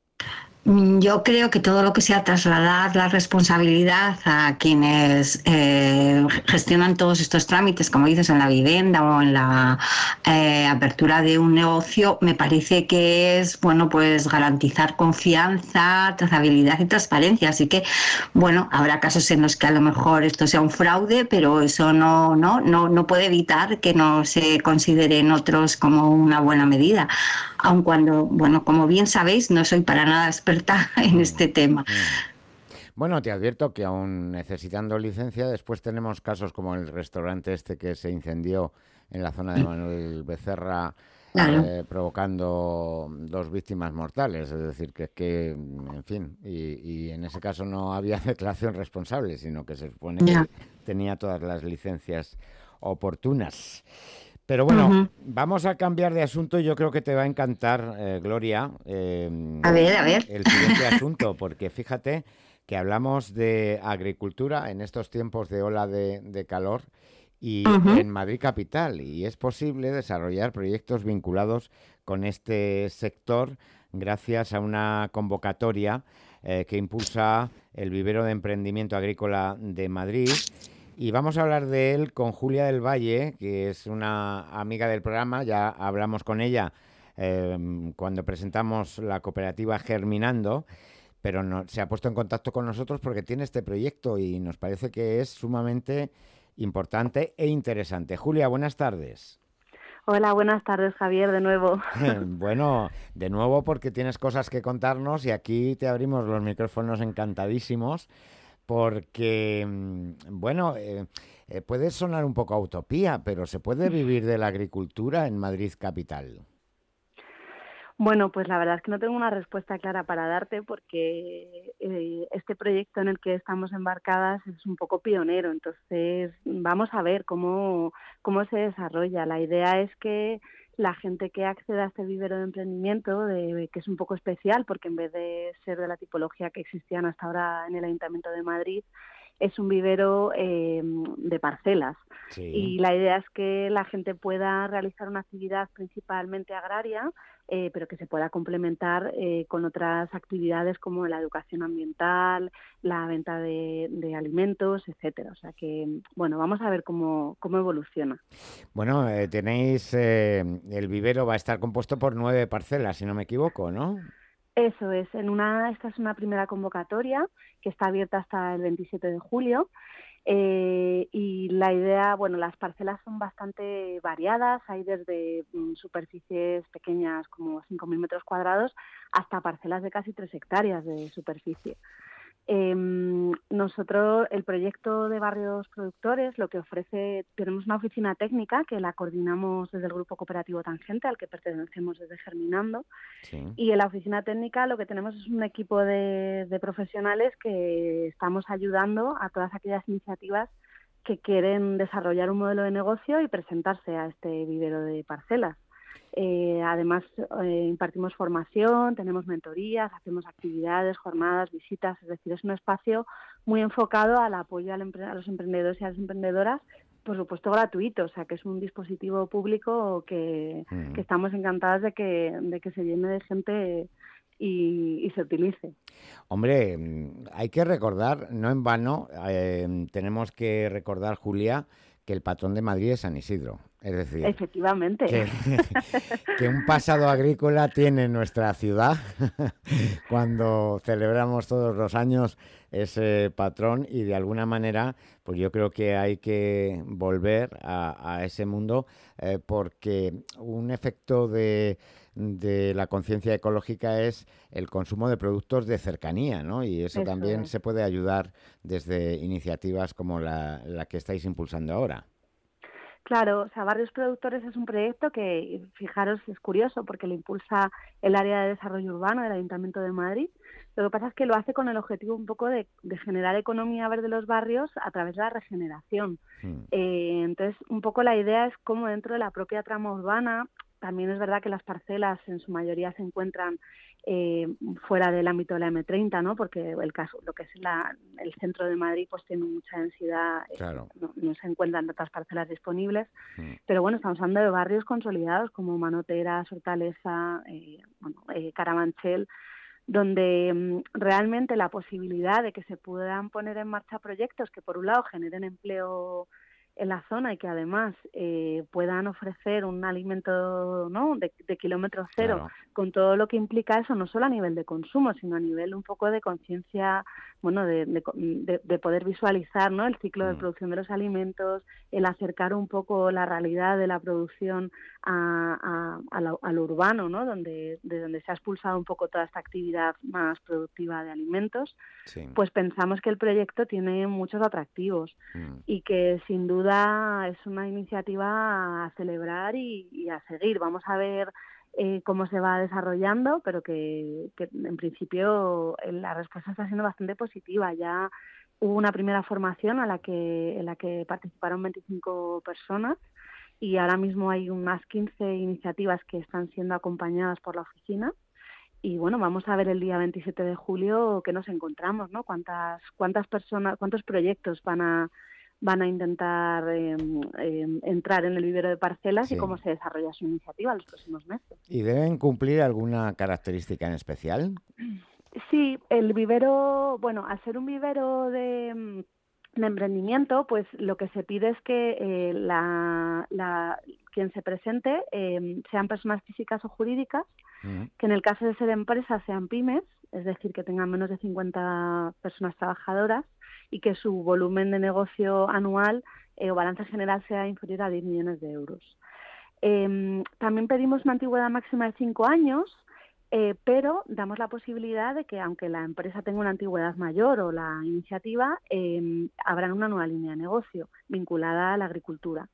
Yo creo que todo lo que sea trasladar la responsabilidad a quienes eh, gestionan todos estos trámites, como dices, en la vivienda o en la eh, apertura de un negocio, me parece que es, bueno, pues garantizar confianza, trazabilidad y transparencia. Así que, bueno, habrá casos en los que a lo mejor esto sea un fraude, pero eso no, no, no, no puede evitar que no se considere en otros como una buena medida. Aun cuando, bueno, como bien sabéis, no soy para nada experta en este tema. Bueno, te advierto que aún necesitando licencia, después tenemos casos como el restaurante este que se incendió en la zona de Manuel Becerra, claro. eh, provocando dos víctimas mortales. Es decir, que es que, en fin, y, y en ese caso no había declaración responsable, sino que se supone que yeah. tenía todas las licencias oportunas. Pero bueno, uh-huh. vamos a cambiar de asunto y yo creo que te va a encantar, eh, Gloria, eh, a ver, a ver. el siguiente asunto, porque fíjate que hablamos de agricultura en estos tiempos de ola de, de calor y uh-huh. en Madrid capital, y es posible desarrollar proyectos vinculados con este sector gracias a una convocatoria eh, que impulsa el Vivero de Emprendimiento Agrícola de Madrid. Y vamos a hablar de él con Julia del Valle, que es una amiga del programa. Ya hablamos con ella eh, cuando presentamos la cooperativa Germinando, pero no, se ha puesto en contacto con nosotros porque tiene este proyecto y nos parece que es sumamente importante e interesante. Julia, buenas tardes. Hola, buenas tardes, Javier, de nuevo. Bueno, de nuevo porque tienes cosas que contarnos y aquí te abrimos los micrófonos encantadísimos. Porque, bueno, eh, eh, puede sonar un poco a utopía, pero ¿se puede vivir de la agricultura en Madrid capital? Bueno, pues la verdad es que no tengo una respuesta clara para darte porque eh, este proyecto en el que estamos embarcadas es un poco pionero, entonces vamos a ver cómo, cómo se desarrolla. La idea es que la gente que acceda a este vivero de emprendimiento, de, que es un poco especial porque en vez de ser de la tipología que existían hasta ahora en el Ayuntamiento de Madrid, es un vivero eh, de parcelas. Sí. Y la idea es que la gente pueda realizar una actividad principalmente agraria, eh, pero que se pueda complementar eh, con otras actividades como la educación ambiental, la venta de, de alimentos, etcétera. O sea que, bueno, vamos a ver cómo, cómo evoluciona. Bueno, eh, tenéis, eh, el vivero va a estar compuesto por nueve parcelas, si no me equivoco, ¿no? Eso es, en una, esta es una primera convocatoria que está abierta hasta el veintisiete de julio eh, y la idea, bueno, las parcelas son bastante variadas, hay desde mm, superficies pequeñas como cinco mil metros cuadrados hasta parcelas de casi tres hectáreas de superficie. Eh, nosotros, el proyecto de Barrios Productores, lo que ofrece, tenemos una oficina técnica que la coordinamos desde el Grupo Cooperativo Tangente, al que pertenecemos desde Germinando, sí. Y en la oficina técnica lo que tenemos es un equipo de, de profesionales que estamos ayudando a todas aquellas iniciativas que quieren desarrollar un modelo de negocio y presentarse a este vivero de parcelas. Eh, además, eh, impartimos formación, tenemos mentorías, hacemos actividades, jornadas, visitas, es decir, es un espacio muy enfocado al apoyo al empre- a los emprendedores y a las emprendedoras, por supuesto gratuito, o sea que es un dispositivo público que, mm. que estamos encantadas de que, de que se llene de gente y, y se utilice. Hombre, hay que recordar, no en vano, eh, tenemos que recordar, Julia, que el patrón de Madrid es San Isidro. Es decir, efectivamente, que, que un pasado agrícola tiene nuestra ciudad cuando celebramos todos los años ese patrón, y de alguna manera pues yo creo que hay que volver a, a ese mundo eh, porque un efecto de, de la conciencia ecológica es el consumo de productos de cercanía, ¿no? Y eso, eso también es. Se puede ayudar desde iniciativas como la, la que estáis impulsando ahora. Claro, o sea, Barrios Productores es un proyecto que, fijaros, es curioso porque lo impulsa el área de desarrollo urbano del Ayuntamiento de Madrid. Lo que pasa es que lo hace con el objetivo un poco de, de generar economía verde de los barrios a través de la regeneración. Mm. Eh, entonces, un poco la idea es cómo dentro de la propia trama urbana, también es verdad que las parcelas en su mayoría se encuentran eh, fuera del ámbito de la eme treinta, ¿no? Porque el caso, lo que es la, el centro de Madrid, pues tiene mucha densidad, claro. eh, no, no se encuentran otras parcelas disponibles, mm. pero bueno, estamos hablando de barrios consolidados como Manoteras, Hortaleza, eh, bueno, eh, Carabanchel, donde um, realmente la posibilidad de que se puedan poner en marcha proyectos que por un lado generen empleo en la zona y que además eh, puedan ofrecer un alimento, ¿no?, de, de kilómetro cero, claro. Con todo lo que implica eso, no solo a nivel de consumo, sino a nivel un poco de conciencia, bueno, de, de, de, de poder visualizar, ¿no?, el ciclo mm. de producción de los alimentos, el acercar un poco la realidad de la producción a, a, a, lo, a lo urbano, ¿no?, donde, de donde se ha expulsado un poco toda esta actividad más productiva de alimentos, sí. Pues pensamos que el proyecto tiene muchos atractivos mm. y que sin duda es una iniciativa a celebrar y, y a seguir. Vamos a ver eh, cómo se va desarrollando, pero que, que en principio la respuesta está siendo bastante positiva. Ya hubo una primera formación a la que, en la que participaron veinticinco personas y ahora mismo hay unas quince iniciativas que están siendo acompañadas por la oficina. Y bueno, vamos a ver el día veintisiete de julio qué nos encontramos, ¿no? Cuántas cuántas personas, cuántos proyectos van a van a intentar eh, eh, entrar en el vivero de parcelas, sí. Y cómo se desarrolla su iniciativa en los próximos meses. ¿Y deben cumplir alguna característica en especial? Sí, el vivero, bueno, al ser un vivero de, de emprendimiento, pues lo que se pide es que eh, la, la quien se presente eh, sean personas físicas o jurídicas, uh-huh. Que en el caso de ser empresas sean pymes, es decir, que tengan menos de cincuenta personas trabajadoras, y que su volumen de negocio anual eh, o balance general sea inferior a diez millones de euros. Eh, también pedimos una antigüedad máxima de cinco años, eh, pero damos la posibilidad de que, aunque la empresa tenga una antigüedad mayor o la iniciativa, eh, habrá una nueva línea de negocio vinculada a la agricultura.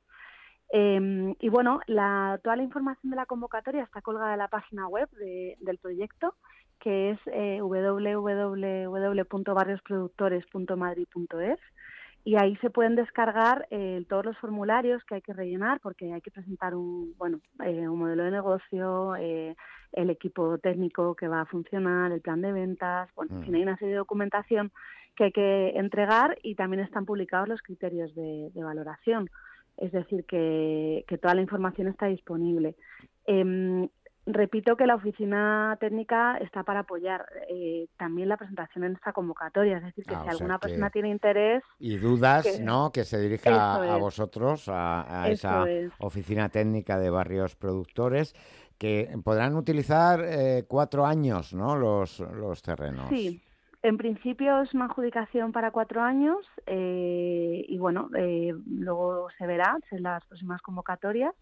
Eh, y bueno, la, toda la información de la convocatoria está colgada en la página web de, del proyecto, que es eh, doble u doble u doble u punto barrios productores punto madrid punto es, y ahí se pueden descargar eh, todos los formularios que hay que rellenar, porque hay que presentar un, bueno, eh, un modelo de negocio, eh, el equipo técnico que va a funcionar, el plan de ventas, bueno, en fin, hay una serie de documentación que hay que entregar y también están publicados los criterios de, de valoración. Es decir, que, que toda la información está disponible. Eh, repito que la oficina técnica está para apoyar eh, también la presentación en esta convocatoria. Es decir, que Ah, si o alguna sea que- persona tiene interés... Y dudas, que- ¿no? Que se dirija Eso a es. vosotros, a, a Eso esa es. oficina técnica de barrios productores, que podrán utilizar eh, cuatro años, ¿no? Los, los terrenos. Sí, en principio es una adjudicación para cuatro años eh, y bueno, eh, luego se verá en las próximas convocatorias.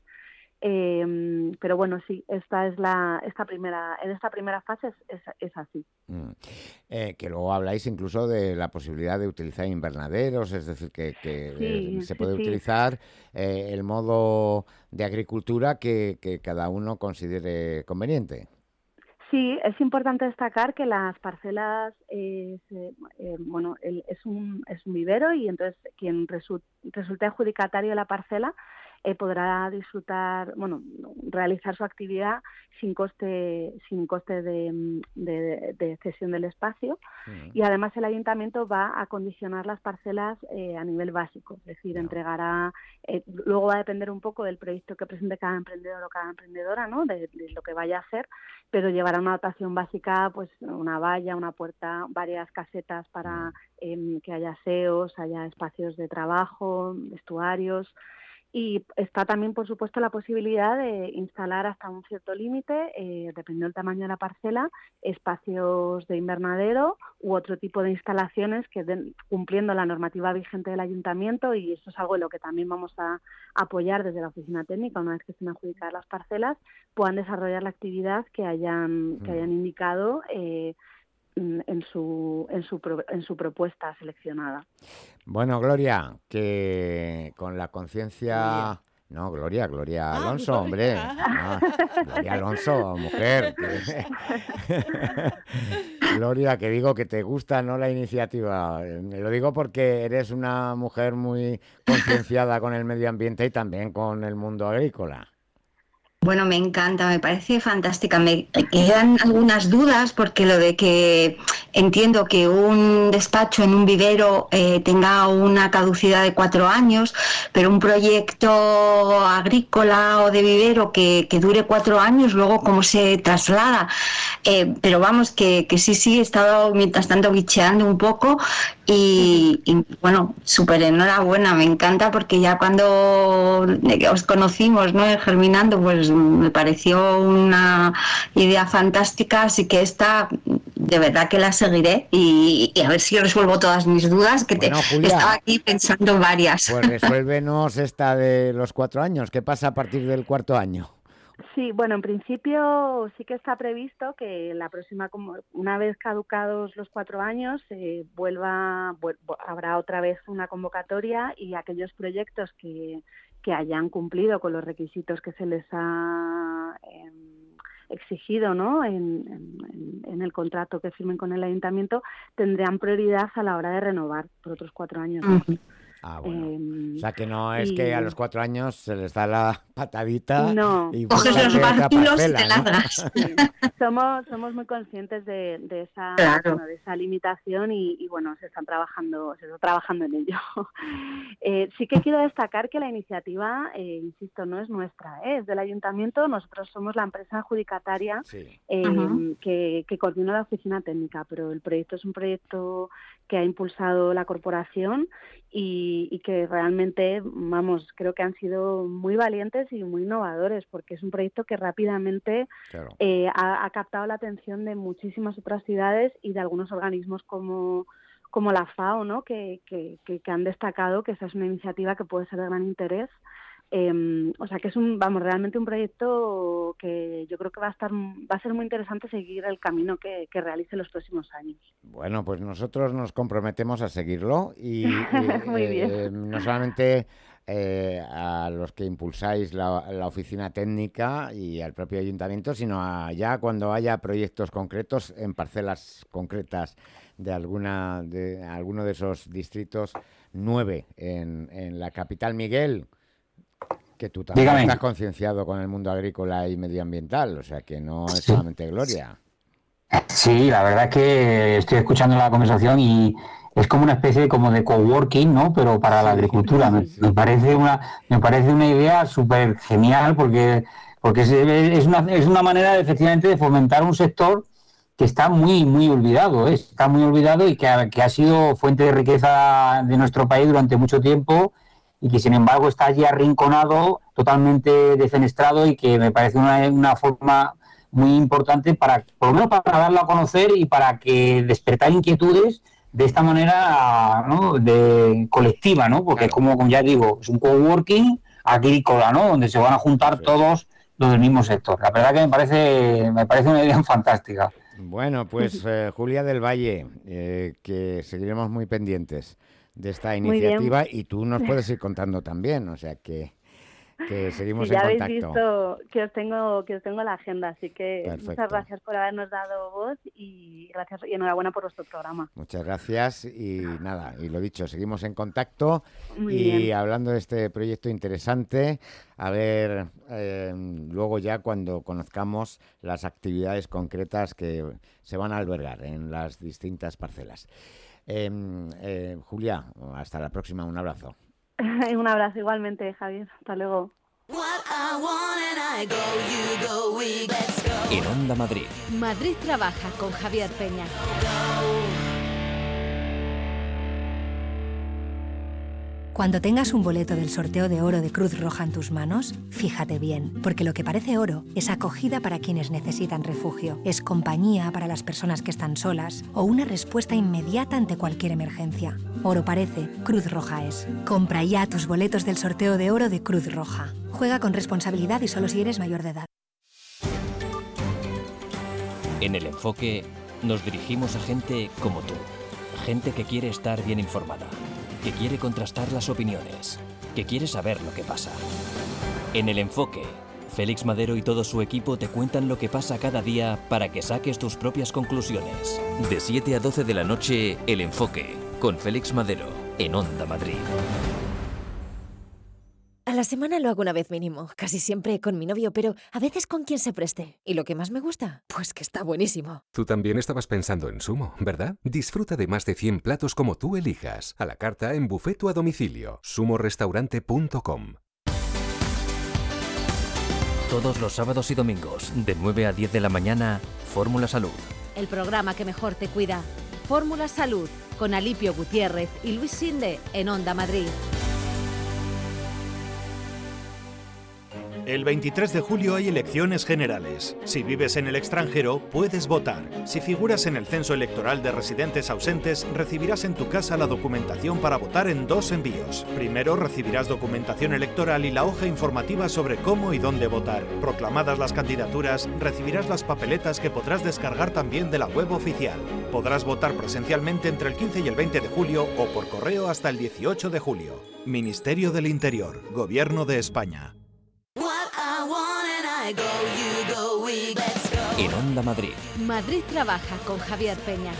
Eh, pero bueno, sí, esta es la esta primera en esta primera fase es, es, es así. Mm. Eh, que luego habláis incluso de la posibilidad de utilizar invernaderos, es decir, que, que Sí, eh, se sí, puede sí. utilizar eh, el modo de agricultura que, que cada uno considere conveniente. Sí, es importante destacar que las parcelas, eh, se- eh, bueno, el- es un es un vivero y entonces quien resu- resulte adjudicatario de la parcela eh, podrá disfrutar, bueno, realizar su actividad sin coste sin coste de, de- de cesión del espacio y además el ayuntamiento va a condicionar las parcelas eh, a nivel básico, es decir, entregará, eh, luego va a depender un poco del proyecto que presente cada emprendedor o cada emprendedora, ¿no? De, de lo que vaya a hacer, pero llevará una dotación básica, pues una valla, una puerta, varias casetas para em, que haya aseos, haya espacios de trabajo, vestuarios. Y está también, por supuesto, la posibilidad de instalar hasta un cierto límite, eh, dependiendo del tamaño de la parcela, espacios de invernadero u otro tipo de instalaciones que den, cumpliendo la normativa vigente del ayuntamiento, y esto es algo en lo que también vamos a apoyar desde la oficina técnica, una vez que estén adjudicadas las parcelas, puedan desarrollar la actividad que hayan, que hayan indicado eh, en su, en su pro- en su propuesta seleccionada. Bueno, Gloria, que con la conciencia... No, Gloria, Gloria Alonso, hombre. No, Gloria Alonso, mujer. que- Gloria, que digo que te gusta, ¿no?, la iniciativa. Eh, Lo digo porque eres una mujer muy concienciada con el medio ambiente y también con el mundo agrícola. Bueno, me encanta, me parece fantástica. Me quedan algunas dudas porque lo de que entiendo que un despacho en un vivero eh, tenga una caducidad de cuatro años, pero un proyecto agrícola o de vivero que, que dure cuatro años, luego cómo se traslada. Eh, pero vamos, que, que sí, sí, he estado mientras tanto bicheando un poco y, y bueno, súper enhorabuena, me encanta porque ya cuando os conocimos, ¿no?, Germinando, pues me pareció una idea fantástica, así que esta de verdad que la seguiré y, y a ver si resuelvo todas mis dudas, que Bueno, te, Julia, estaba aquí pensando varias. Pues resuélvenos esta de los cuatro años. ¿Qué pasa a partir del cuarto año? Sí, bueno, en principio sí que está previsto que la próxima, como una vez caducados los cuatro años, eh, vuelva, vuel- habrá otra vez una convocatoria y aquellos proyectos que, que hayan cumplido con los requisitos que se les ha em, exigido, ¿no?, en, en- en el contrato que firmen con el ayuntamiento, tendrán prioridad a la hora de renovar por otros cuatro años más. Ah, bueno. Em, O sea, que no es y- que a los cuatro años se les da la patadita No. y Coges búscate los otra vacíos y parcela, te ¿no? ladras. somos somos muy conscientes de, de esa Claro. bueno, de esa limitación y, y, bueno, se están trabajando se está trabajando en ello. Eh, sí que quiero destacar que la iniciativa, eh, insisto, no es nuestra, ¿eh? Es del ayuntamiento. Nosotros somos la empresa adjudicataria eh, Ujú. que, que coordina la oficina técnica, pero el proyecto es un proyecto que ha impulsado la corporación y, y que realmente, vamos, creo que han sido muy valientes y muy innovadores, porque es un proyecto que rápidamente Claro. eh, ha, ha captado la atención de muchísimas otras ciudades y de algunos organismos como, como la FAO, ¿no?, que, que, que, que han destacado que esa es una iniciativa que puede ser de gran interés. Eh, o sea que es un, vamos, realmente un proyecto que yo creo que va a estar, va a ser muy interesante seguir el camino que, que realice en los próximos años. Bueno, pues nosotros nos comprometemos a seguirlo y, y, Muy bien. eh, no solamente eh, a los que impulsáis la, la oficina técnica y al propio ayuntamiento, sino a ya cuando haya proyectos concretos en parcelas concretas de alguna de alguno de esos distritos, nueve en, en la capital. Miguel, que tú también Dígame. estás concienciado con el mundo agrícola y medioambiental, o sea que no es Sí. solamente gloria. Sí, la verdad es que estoy escuchando la conversación y es como una especie como de coworking, ¿no? Pero para la agricultura. Me, me parece una, me parece una idea súper genial porque, porque es, es, una, es una manera, efectivamente, de fomentar un sector que está muy, muy olvidado, ¿eh? Está muy olvidado y que ha, que ha sido fuente de riqueza de nuestro país durante mucho tiempo y que, sin embargo, está allí arrinconado, totalmente defenestrado y que me parece una, una forma muy importante para, por lo menos para darlo a conocer y para que despertar inquietudes de esta manera, ¿no? De colectiva, ¿no? Porque Claro. como, como ya digo, es un coworking agrícola, ¿no? Donde se van a juntar Sí. todos los del mismo sector. La verdad que me parece, me parece una idea fantástica. Bueno, pues eh, Julia del Valle, eh, que seguiremos muy pendientes de esta Muy bien. iniciativa y tú nos puedes ir contando también, o sea que, que seguimos Sí, ya en habéis contacto. visto que os tengo que os tengo la agenda, así que Perfecto. muchas gracias por habernos dado voz y gracias y enhorabuena por vuestro programa. Muchas gracias y nada, y lo dicho, seguimos en contacto Muy y bien. hablando de este proyecto interesante, a ver eh, luego ya cuando conozcamos las actividades concretas que se van a albergar en las distintas parcelas. Eh, eh, Julia, hasta la próxima, un abrazo. Un abrazo igualmente, Javier. Hasta luego. En Onda Madrid. Madrid trabaja con Javier Peña. Cuando tengas un boleto del sorteo de oro de Cruz Roja en tus manos, fíjate bien, porque lo que parece oro es acogida para quienes necesitan refugio, es compañía para las personas que están solas o una respuesta inmediata ante cualquier emergencia. Oro parece, Cruz Roja es. Compra ya tus boletos del sorteo de oro de Cruz Roja. Juega con responsabilidad y solo si eres mayor de edad. En El Enfoque nos dirigimos a gente como tú. Gente que quiere estar bien informada, que quiere contrastar las opiniones, que quiere saber lo que pasa. En El Enfoque, Félix Madero y todo su equipo te cuentan lo que pasa cada día para que saques tus propias conclusiones. De siete a doce de la noche, El Enfoque, con Félix Madero, en Onda Madrid. A la semana lo hago una vez mínimo, casi siempre con mi novio, pero a veces con quien se preste. ¿Y lo que más me gusta? Pues que está buenísimo. Tú también estabas pensando en Sumo, ¿verdad? Disfruta de más de cien platos como tú elijas, a la carta en buffet o a domicilio. sumo restaurante punto com. Todos los sábados y domingos, de nueve a diez de la mañana, Fórmula Salud. El programa que mejor te cuida. Fórmula Salud, con Alipio Gutiérrez y Luis Sinde en Onda Madrid. El veintitrés de julio hay elecciones generales. Si vives en el extranjero, puedes votar. Si figuras en el censo electoral de residentes ausentes, recibirás en tu casa la documentación para votar en dos envíos. Primero recibirás documentación electoral y la hoja informativa sobre cómo y dónde votar. Proclamadas las candidaturas, recibirás las papeletas que podrás descargar también de la web oficial. Podrás votar presencialmente entre el quince y el veinte de julio o por correo hasta el dieciocho de julio. Ministerio del Interior, Gobierno de España. En Onda Madrid. Madrid trabaja con Javier Peña.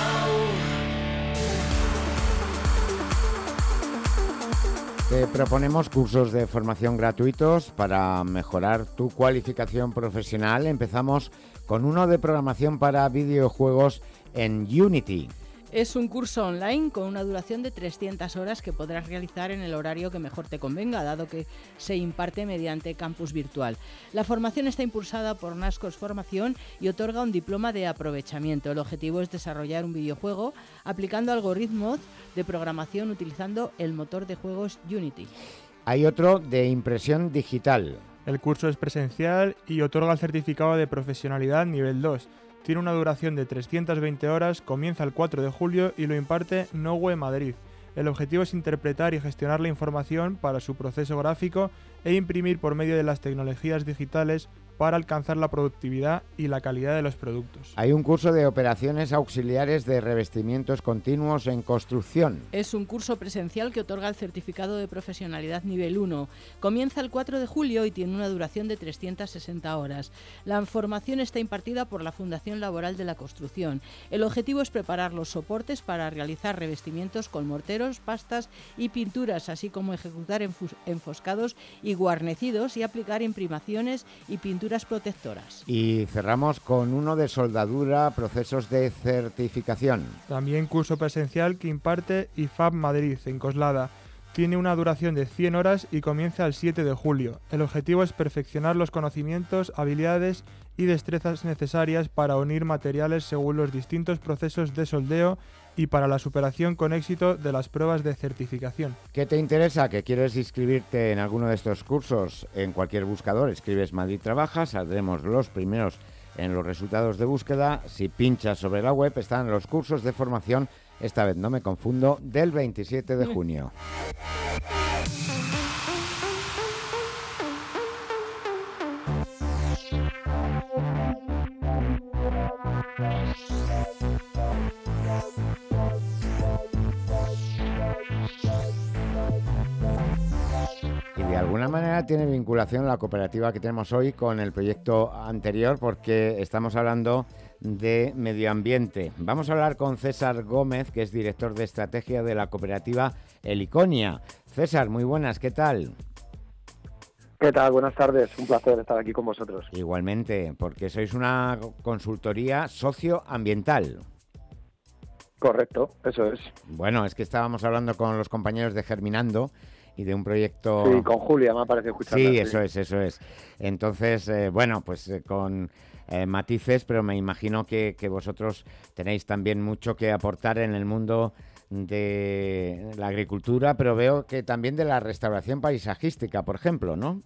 Te proponemos cursos de formación gratuitos para mejorar tu cualificación profesional. Empezamos con uno de programación para videojuegos en Unity. Es un curso online con una duración de trescientas horas que podrás realizar en el horario que mejor te convenga, dado que se imparte mediante campus virtual. La formación está impulsada por Nascos Formación y otorga un diploma de aprovechamiento. El objetivo es desarrollar un videojuego aplicando algoritmos de programación utilizando el motor de juegos Unity. Hay otro de impresión digital. El curso es presencial y otorga el certificado de profesionalidad nivel dos. Tiene una duración de trescientas veinte horas, comienza el cuatro de julio y lo imparte Nowe Madrid. El objetivo es interpretar y gestionar la información para su proceso gráfico e imprimir por medio de las tecnologías digitales para alcanzar la productividad y la calidad de los productos. Hay un curso de operaciones auxiliares de revestimientos continuos en construcción. Es un curso presencial que otorga el certificado de profesionalidad nivel uno. Comienza el cuatro de julio y tiene una duración de trescientas sesenta horas. La formación está impartida por la Fundación Laboral de la Construcción. El objetivo es preparar los soportes para realizar revestimientos con morteros, pastas y pinturas, así como ejecutar enfoscados y guarnecidos y aplicar imprimaciones y pinturas protectoras. Y cerramos con uno de soldadura, procesos de certificación. También curso presencial que imparte I F A B Madrid, en Coslada. Tiene una duración de cien horas y comienza el siete de julio. El objetivo es perfeccionar los conocimientos, habilidades y destrezas necesarias para unir materiales según los distintos procesos de soldeo y para la superación con éxito de las pruebas de certificación. ¿Qué te interesa? ¿Que quieres inscribirte en alguno de estos cursos? En cualquier buscador escribes Madrid Trabaja, saldremos los primeros en los resultados de búsqueda. Si pinchas sobre la web están los cursos de formación, esta vez no me confundo, del veintisiete de junio. Y de alguna manera tiene vinculación la cooperativa que tenemos hoy con el proyecto anterior, porque estamos hablando de medio ambiente. Vamos a hablar con César Gómez, que es director de estrategia de la cooperativa Heliconia. César, muy buenas, ¿qué tal? ¿Qué tal? Buenas tardes, un placer estar aquí con vosotros. Igualmente, porque sois una consultoría socioambiental. Correcto, eso es. Bueno, es que estábamos hablando con los compañeros de Germinando y de un proyecto... Sí, con Julia me ha parecido escucharla. Sí, eso es, eso es. Entonces, eh, bueno, pues eh, con... Eh, matices, pero me imagino que, que vosotros tenéis también mucho que aportar en el mundo de la agricultura, pero veo que también de la restauración paisajística, por ejemplo, ¿no?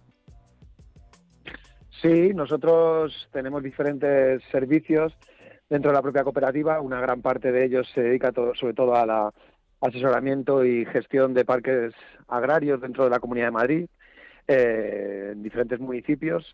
Sí, nosotros tenemos diferentes servicios dentro de la propia cooperativa. Una gran parte de ellos se dedica todo, sobre todo a la asesoramiento y gestión de parques agrarios dentro de la Comunidad de Madrid, eh, en diferentes municipios.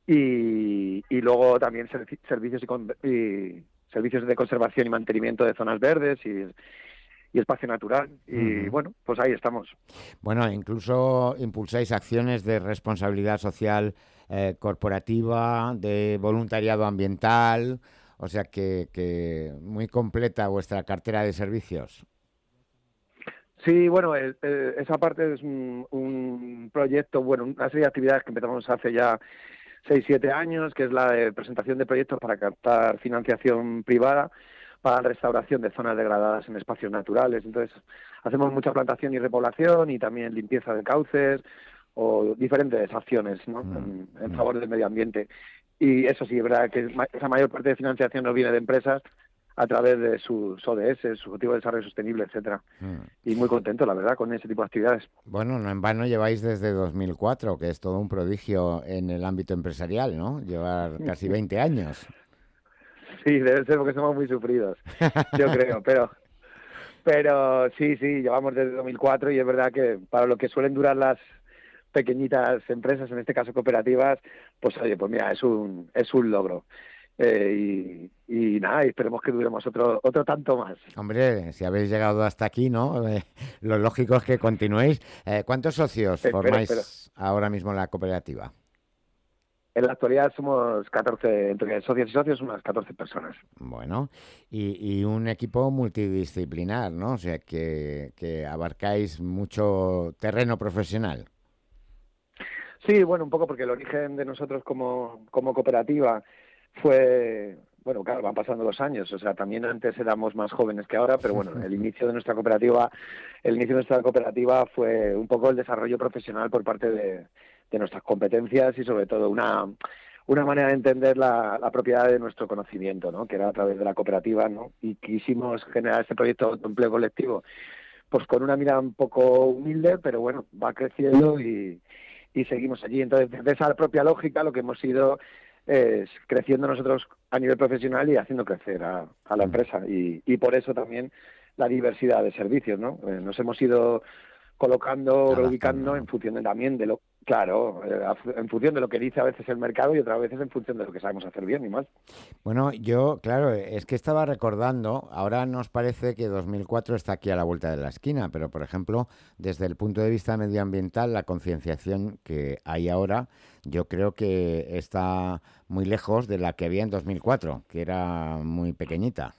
Y, y luego también servi- servicios y, con- y servicios de conservación y mantenimiento de zonas verdes y, y espacio natural. Y Uh-huh. bueno, pues ahí estamos. Bueno, incluso impulsáis acciones de responsabilidad social eh, corporativa, de voluntariado ambiental, o sea que, que muy completa vuestra cartera de servicios. Sí, bueno, el- el- esa parte es un, un proyecto, bueno, una serie de actividades que empezamos hace ya seis, siete años, que es la de presentación de proyectos para captar financiación privada para la restauración de zonas degradadas en espacios naturales. Entonces, hacemos mucha plantación y repoblación y también limpieza de cauces o diferentes acciones, ¿no? en, en favor del medio ambiente. Y eso sí, es verdad que ma- esa mayor parte de financiación nos viene de empresas a través de sus O D S, su Objetivo de Desarrollo Sostenible, etcétera. Y muy contento, la verdad, con ese tipo de actividades. Bueno, no en vano lleváis desde dos mil cuatro, que es todo un prodigio en el ámbito empresarial, ¿no? Llevar casi veinte años. Sí, debe ser porque somos muy sufridos, yo creo, pero pero sí, sí, llevamos desde dos mil cuatro y es verdad que para lo que suelen durar las pequeñitas empresas, en este caso cooperativas, pues oye, pues mira, es un es un logro. Eh, y, y nada, y esperemos que duremos otro otro tanto más. Hombre, si habéis llegado hasta aquí, ¿no? Eh, lo lógico es que continuéis. Eh, ¿Cuántos socios Espera, formáis espera. ahora mismo en la cooperativa? En la actualidad somos catorce, entre socios y socios, unas catorce personas. Bueno, y, y un equipo multidisciplinar, ¿no? O sea, que, que abarcáis mucho terreno profesional. Sí, bueno, un poco porque el origen de nosotros como, como cooperativa fue, bueno, claro, van pasando los años, o sea, también antes éramos más jóvenes que ahora, pero bueno, el inicio de nuestra cooperativa, el inicio de nuestra cooperativa fue un poco el desarrollo profesional por parte de, de nuestras competencias y sobre todo una, una manera de entender la, la propiedad de nuestro conocimiento, ¿no? Que era a través de la cooperativa, ¿no? Y quisimos generar este proyecto de empleo colectivo, pues con una mirada un poco humilde, pero bueno, va creciendo y, y seguimos allí. Entonces, desde esa propia lógica, lo que hemos ido es creciendo nosotros a nivel profesional y haciendo crecer a, a la empresa. Y, y por eso también la diversidad de servicios, ¿no? Eh, nos hemos ido colocando, reubicando en función de, también de lo, Claro, en función de lo que dice a veces el mercado y otras veces en función de lo que sabemos hacer bien y mal. Bueno, yo, claro, es que estaba recordando, ahora nos parece que dos mil cuatro está aquí a la vuelta de la esquina, pero, por ejemplo, desde el punto de vista medioambiental, la concienciación que hay ahora, yo creo que está muy lejos de la que había en dos mil cuatro, que era muy pequeñita.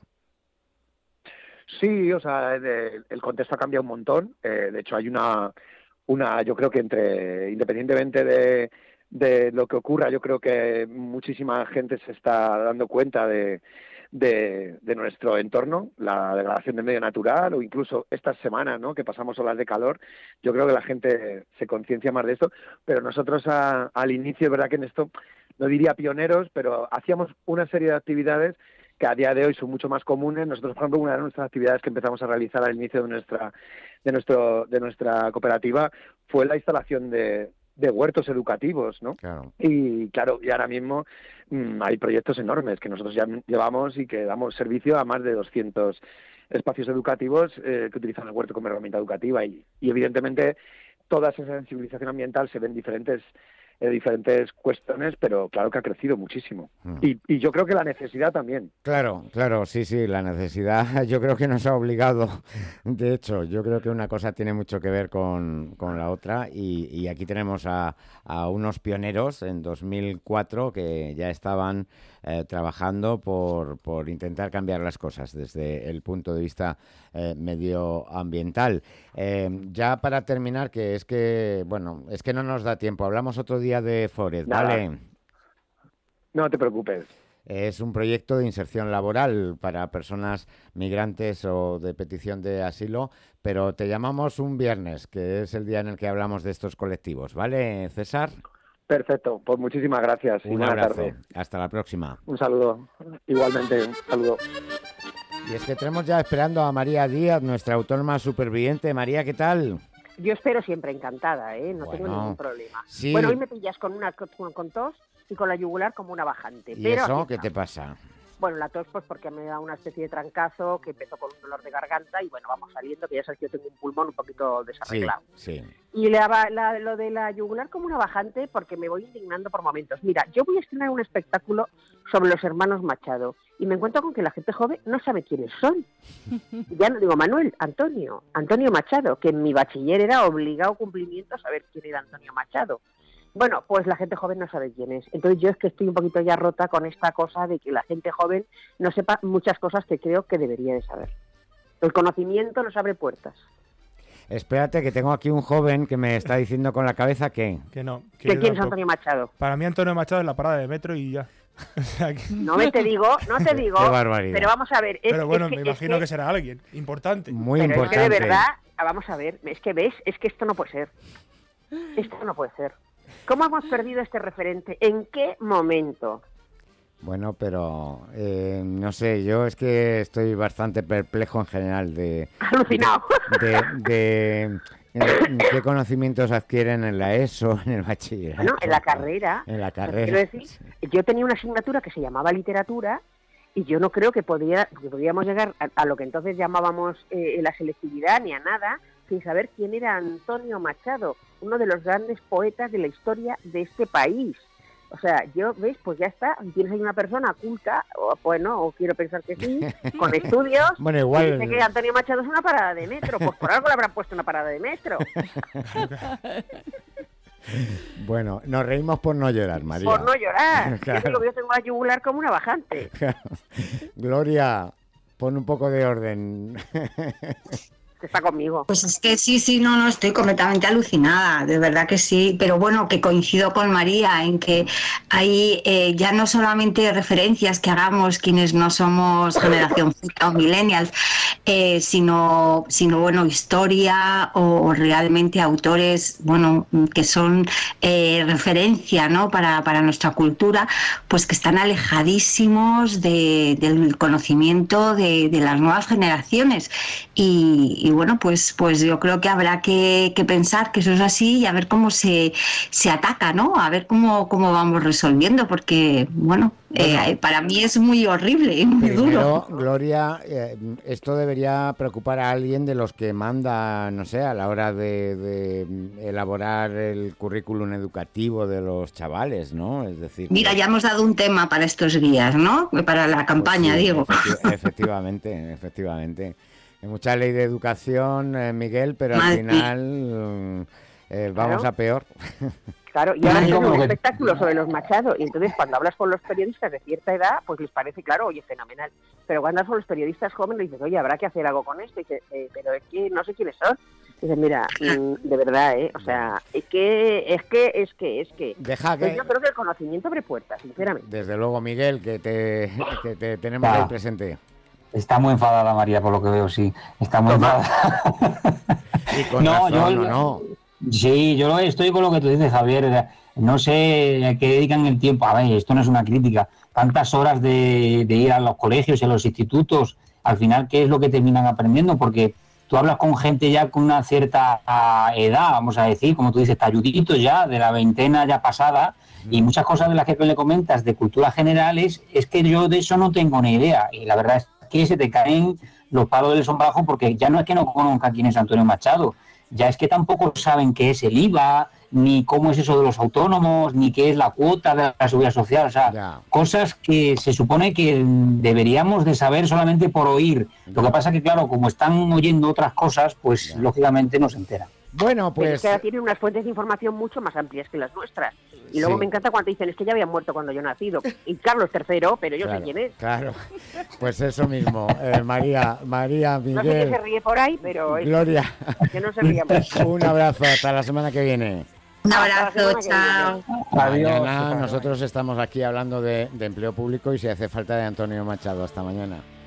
Sí, o sea, el, el contexto ha cambiado un montón. Eh, de hecho, hay una... Una, yo creo que entre, independientemente de, de lo que ocurra, yo creo que muchísima gente se está dando cuenta de, de, de nuestro entorno, la degradación del medio natural, o incluso estas semanas, ¿no?, que pasamos olas de calor. Yo creo que la gente se conciencia más de esto, pero nosotros a, al inicio, es verdad que en esto, no diría pioneros, pero hacíamos una serie de actividades que a día de hoy son mucho más comunes. Nosotros, por ejemplo, una de nuestras actividades que empezamos a realizar al inicio de nuestra de nuestro de nuestra cooperativa fue la instalación de, de huertos educativos, ¿no? Claro. Y claro, y ahora mismo mmm, hay proyectos enormes que nosotros ya llevamos y que damos servicio a más de doscientos espacios educativos eh, que utilizan el huerto como herramienta educativa y, y evidentemente toda esa sensibilización ambiental se ve en diferentes de diferentes cuestiones, pero claro que ha crecido muchísimo. Mm. Y, y yo creo que la necesidad también. Claro, claro, sí, sí, la necesidad yo creo que nos ha obligado. De hecho, yo creo que una cosa tiene mucho que ver con, con la otra y, y aquí tenemos a, a unos pioneros en dos mil cuatro que ya estaban eh, trabajando por, por intentar cambiar las cosas desde el punto de vista eh, medioambiental. Eh, ya para terminar, que es que, bueno, es que no nos da tiempo, hablamos otro día de Forest, ¿vale? No te preocupes. Es un proyecto de inserción laboral para personas migrantes o de petición de asilo, pero te llamamos un viernes, que es el día en el que hablamos de estos colectivos, ¿vale, César? Perfecto, pues muchísimas gracias. Un y abrazo. Tarde. Hasta la próxima. Un saludo. Igualmente, un saludo. Y es que tenemos ya esperando a María Díaz, nuestra autónoma superviviente. María, ¿qué tal? Yo espero siempre encantada, ¿eh? No bueno, tengo ningún problema. Sí. Bueno, hoy me pillas con una con, con tos y con la yugular como una bajante. ¿Y pero eso qué te pasa? Bueno, la tos pues porque me da una especie de trancazo que empezó con un dolor de garganta y bueno, vamos saliendo, que ya sabes que yo tengo un pulmón un poquito desarreglado. Sí, sí. Y la, la, lo de la yugular como una bajante porque me voy indignando por momentos. Mira, yo voy a estrenar un espectáculo sobre los hermanos Machado y me encuentro con que la gente joven no sabe quiénes son. Ya no digo Manuel, Antonio, Antonio Machado, que en mi bachiller era obligado cumplimiento saber quién era Antonio Machado. Bueno, pues la gente joven no sabe quién es. Entonces yo es que estoy un poquito ya rota con esta cosa de que la gente joven no sepa muchas cosas que creo que debería de saber. El conocimiento nos abre puertas. Espérate, que tengo aquí un joven que me está diciendo con la cabeza que... Que no. Que ¿Que quién es Antonio Machado? Para mí Antonio Machado es la parada de metro y ya. O sea que... No me te digo, no te digo. Qué barbaridad. Pero vamos a ver. Es, pero bueno, es que, me imagino es que... que será alguien importante. Muy pero importante. Es que de verdad, vamos a ver, es que ves, es que esto no puede ser. Esto no puede ser. ¿Cómo hemos perdido este referente? ¿En qué momento? Bueno, pero eh, no sé, yo es que estoy bastante perplejo en general de... Alucinado. De, de, de, de qué conocimientos adquieren en la ESO, en el bachillerato. Bueno, en la carrera. En la carrera. Quiero decir, yo tenía una asignatura que se llamaba literatura y yo no creo que, podía, que podíamos llegar a, a lo que entonces llamábamos eh, la selectividad ni a nada sin saber quién era Antonio Machado, uno de los grandes poetas de la historia de este país. O sea, yo, ¿ves? Pues ya está. Tienes ahí una persona culta, o bueno, o quiero pensar que sí, con estudios. Bueno, igual... Y dice que Antonio Machado es una parada de metro. Pues por algo le habrán puesto una parada de metro. Bueno, nos reímos por no llorar, María. Por no llorar. Claro. Yo digo que yo tengo la yugular como una bajante. Claro. Gloria, pon un poco de orden. Que está conmigo. Pues es que sí, sí, no, no, estoy completamente alucinada, de verdad que sí, pero bueno, que coincido con María en que hay eh, ya no solamente referencias que hagamos quienes no somos generación Z o millennials, eh, sino, sino, bueno, historia o, o realmente autores, bueno, que son eh, referencia, ¿no?, para, para nuestra cultura, pues que están alejadísimos de, del conocimiento de, de las nuevas generaciones y, y y bueno, pues, pues yo creo que habrá que, que pensar que eso es así y a ver cómo se, se ataca, ¿no? A ver cómo, cómo vamos resolviendo, porque, bueno, bueno eh, para mí es muy horrible y muy primero, duro. Gloria, eh, esto debería preocupar a alguien de los que manda, no sé, a la hora de, de elaborar el currículum educativo de los chavales, ¿no? Es decir... Mira, ya hemos dado un tema para estos días, ¿no? Para la campaña, pues sí, digo. Efecti- efectivamente, efectivamente. Hay mucha ley de educación, eh, Miguel, pero al final eh, vamos Claro. a peor. Claro, y ahora Ay, hacen ¿cómo un que- espectáculo sobre los Machado, y entonces cuando hablas con los periodistas de cierta edad, pues les parece, claro, oye, fenomenal. Pero cuando hablas con los periodistas jóvenes, dices, oye, habrá que hacer algo con esto, y dices, eh, pero es que no sé quiénes son. Y dices, mira, mm, de verdad, ¿eh? O sea, es que, es que, es que, es que... Deja Pues que- yo creo que el conocimiento abre puertas, sinceramente. Desde luego, Miguel, que te, que te tenemos Ya. ahí presente. Está muy enfadada María, por lo que veo, sí. Está muy enfadada. Y con No, razón, yo- ¿o no? Sí, yo estoy con lo que tú dices, Javier. No sé a qué dedican el tiempo. A ver, esto no es una crítica. Tantas horas de, de ir a los colegios y a los institutos, al final, ¿qué es lo que terminan aprendiendo? Porque tú hablas con gente ya con una cierta ah, edad, vamos a decir, como tú dices, talluditos ya, de la veintena ya pasada, y muchas cosas de las que le comentas de cultura general es, es que yo de eso no tengo ni idea. Y la verdad es que se te caen los palos del sombrajo porque ya no es que no conozcan quién es Antonio Machado, ya es que tampoco saben qué es el I V A, ni cómo es eso de los autónomos, ni qué es la cuota de la seguridad social, o sea, cosas que se supone que deberíamos de saber solamente por oír. Lo que pasa que, claro, como están oyendo otras cosas, pues lógicamente no se enteran. Bueno, Pero es pues... que ahora tienen unas fuentes de información mucho más amplias que las nuestras. Y luego Sí. me encanta cuando dicen, es que ya habían muerto cuando yo he nacido. Y Carlos tercero, pero yo Claro, sé quién es. claro, pues eso mismo. Eh, María, María, No sé quién Miguel, se ríe por ahí, pero... es- Gloria, Que no se rían. un abrazo, hasta la semana que viene. Un abrazo, chao. Mañana nosotros estamos aquí hablando de, de empleo público y si hace falta de Antonio Machado. Hasta mañana.